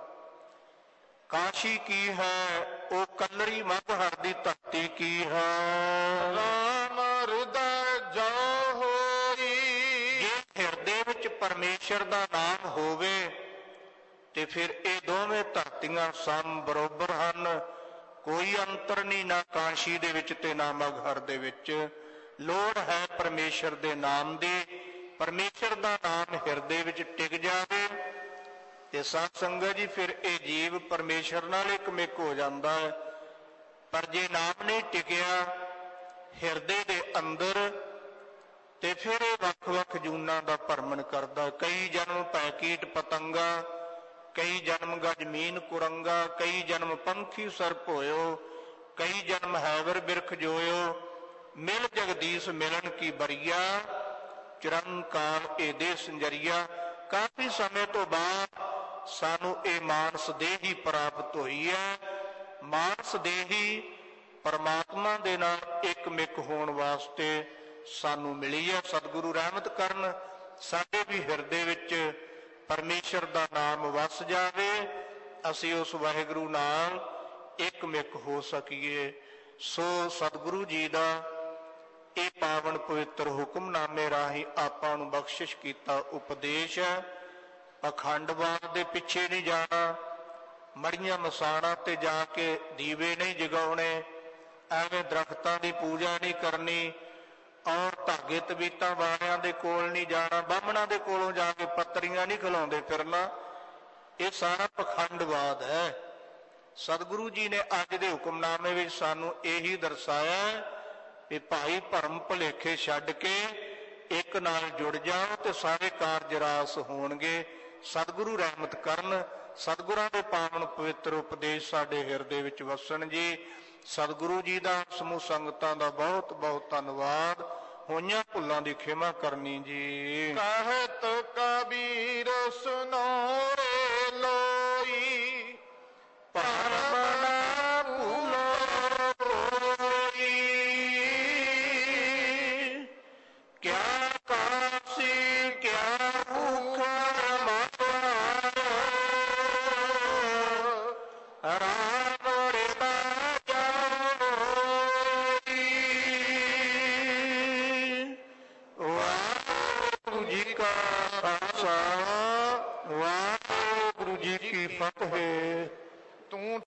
ਕਾਸ਼ੀ ਕੀ ਹੈ? ਉਹ ਕੱਲਰੀ ਮਗਹਰ ਦੀ ਧਰਤੀ ਕੀ ਹੈ? ਰਾਮ ਹਿਰਦੈ ਜੋ ਹੋਈ। ਜੇ ਹਿਰਦੇ ਵਿੱਚ ਪਰਮੇਸ਼ਰ ਦਾ ਨਾਮ ਹੋਵੇ ਤੇ ਫਿਰ ਇਹ ਦੋਵੇਂ ਧਰਤੀਆਂ ਸਮ ਬਰੋਬਰ ਹਨ। ਕੋਈ ਅੰਤਰ ਨਹੀਂ, ਨਾ ਕਾਸ਼ੀ ਦੇ ਵਿੱਚ ਤੇ ਨਾ ਮਗਹਰ ਦੇ ਵਿੱਚ। ਲੋੜ ਹੈ ਪਰਮੇਸ਼ਰ ਦੇ ਨਾਮ ਦੀ। ਪਰਮੇਸ਼ਰ ਦਾ ਨਾਮ ਹਿਰਦੇ ਵਿੱਚ ਟਿਕ ਜਾਵੇ ਤੇ ਸਾਧ ਸੰਗਤ ਜੀ, ਫਿਰ ਇਹ ਜੀਵ ਪਰਮੇਸ਼ਰ ਨਾਲ ਇੱਕ ਮਿਕ ਹੋ ਜਾਂਦਾ ਹੈ। ਪਰ ਜੇ ਨਾਮ ਨਹੀਂ ਟਿਕਿਆ ਹਿਰਦੇ ਦੇ ਅੰਦਰ ਤੇ ਫਿਰ ਇਹ ਵੱਖ-ਵੱਖ ਜੂਨਾਂ ਦਾ ਭਰਮਣ ਕਰਦਾ। ਕਈ ਜਨਮ ਭੈ ਕੀਟ ਪਤੰਗਾ, ਕਈ ਜਨਮ ਗਜਮੀਨ ਕੁਰੰਗਾ, ਕਈ ਜਨਮ ਪੰਖੀ ਸਰਪ ਹੋਇਓ, ਕਈ ਜਨਮ ਹੈਵਰ ਬਿਰਖ ਜੋਇਓ। ਮਿਲ ਜਗਦੀਸ਼ ਮਿਲਣ ਕੀ ਬਰੀਆ, ਚਿਰੰਕਾਲ ਇਹ ਦੇ ਸੰਜਰੀਆ। ਕਾਫੀ ਸਮੇਂ ਤੋਂ ਬਾਅਦ ਸਾਨੂੰ ਇਹ ਮਾਨਸ ਦੇਹੀ ਪ੍ਰਾਪਤ ਹੋਈ ਹੈ। ਮਾਨਸ ਦੇਹੀ ਪਰਮਾਤਮਾ ਦੇ ਨਾਲ ਇੱਕ ਮਿਕ ਹੋਣ ਵਾਸਤੇ ਸਾਨੂੰ ਮਿਲੀ ਹੈ। ਸਤਿਗੁਰੂ ਰਹਿਮਤ ਕਰਨ, ਸਾਡੇ ਵੀ ਹਿਰਦੇ ਵਿੱਚ ਪਰਮੇਸ਼ਰ ਦਾ ਨਾਮ ਵਸ ਜਾਵੇ, ਅਸੀਂ ਉਸ ਵਾਹਿਗੁਰੂ ਨਾਲ ਇੱਕ ਮਿਕ ਹੋ ਸਕੀਏ। ਸੋ ਸਤਿਗੁਰੂ ਜੀ ਦਾ ਇਹ ਪਾਵਨ ਪਵਿੱਤਰ ਹੁਕਮਨਾਮੇ ਰਾਹੀਂ ਆਪਾਂ ਨੂੰ ਬਖਸ਼ਿਸ਼ ਕੀਤਾ ਉਪਦੇਸ਼ ਹੈ। ਪਖੰਡਵਾਦ ਦੇ ਪਿੱਛੇ ਨਹੀਂ ਜਾਣਾ, ਮੜੀਆਂ ਮਸਾਣਾਂ ਤੇ ਜਾ ਕੇ ਦੀਵੇ ਨਹੀਂ ਜਗਾਉਣੇ, ਐਵੇਂ ਦਰਖਤਾਂ ਦੀ ਪੂਜਾ ਨਹੀਂ ਕਰਨੀ, ਔਰ ਧਾਗੇ ਤਵੀਤਾਂ ਵਾਲਿਆਂ ਦੇ ਕੋਲ ਨਹੀਂ ਜਾਣਾ, ਬਾਹਮਣਾਂ ਦੇ ਕੋਲੋਂ ਜਾ ਕੇ ਪੱਤਰੀਆਂ ਨਹੀਂ ਖਿਲਾਉਂਦੇ ਫਿਰਨਾ। ਇਹ ਸਾਰਾ ਪਖੰਡਵਾਦ ਹੈ। ਸਤਿਗੁਰੂ ਜੀ ਨੇ ਅੱਜ ਦੇ ਹੁਕਮਨਾਮੇ ਵਿੱਚ ਸਾਨੂੰ ਇਹੀ ਦਰਸਾਇਆ ਕਿ ਭਾਈ ਭਰਮ ਭੁਲੇਖੇ ਛੱਡ ਕੇ ਇੱਕ ਨਾਲ ਜੁੜ ਜਾਓ ਤੇ ਸਾਰੇ ਕਾਰਜ ਰਾਸ ਹੋਣਗੇ। ਸਤਿਗੁਰੂ ਰਹਿਮਤ ਕਰਨ, ਸਤਿਗੁਰਾਂ ਦੇ ਪਾਵਨ ਪਵਿੱਤਰ ਉਪਦੇਸ਼ ਸਾਡੇ ਹਿਰਦੇ ਵਿੱਚ ਵਸਣ ਜੀ। ਸਤਿਗੁਰੂ ਜੀ ਦਾ ਸਮੂਹ ਸੰਗਤਾਂ ਦਾ ਬਹੁਤ ਬਹੁਤ ਧੰਨਵਾਦ। ਹੋਈਆਂ ਭੁੱਲਾਂ ਦੀ ਖਿਮਾ ਕਰਨੀ ਜੀ। ਕਹਿਤ ਕਬੀਰ ਸੁਨੋ ਰੇ ਲੋਈ, ਭਰਮ ਨਾ ਭੂਲੋ ਕੋਈ। ਕਿਆ ਕਾਸ਼ੀ ਕਿਆ ਊਖਰ ਮਗਹਰ, ਰਾਮ ਹਿਰਦੈ ਜੋ ਹੋਈ। ਵਾਹਿਗੁਰੂ ਜੀ ਕਾ ਖਾਲਸਾ, ਵਾਹਿਗੁਰੂ ਜੀ ਕੀ ਫਤਿਹ। ਤੂੰ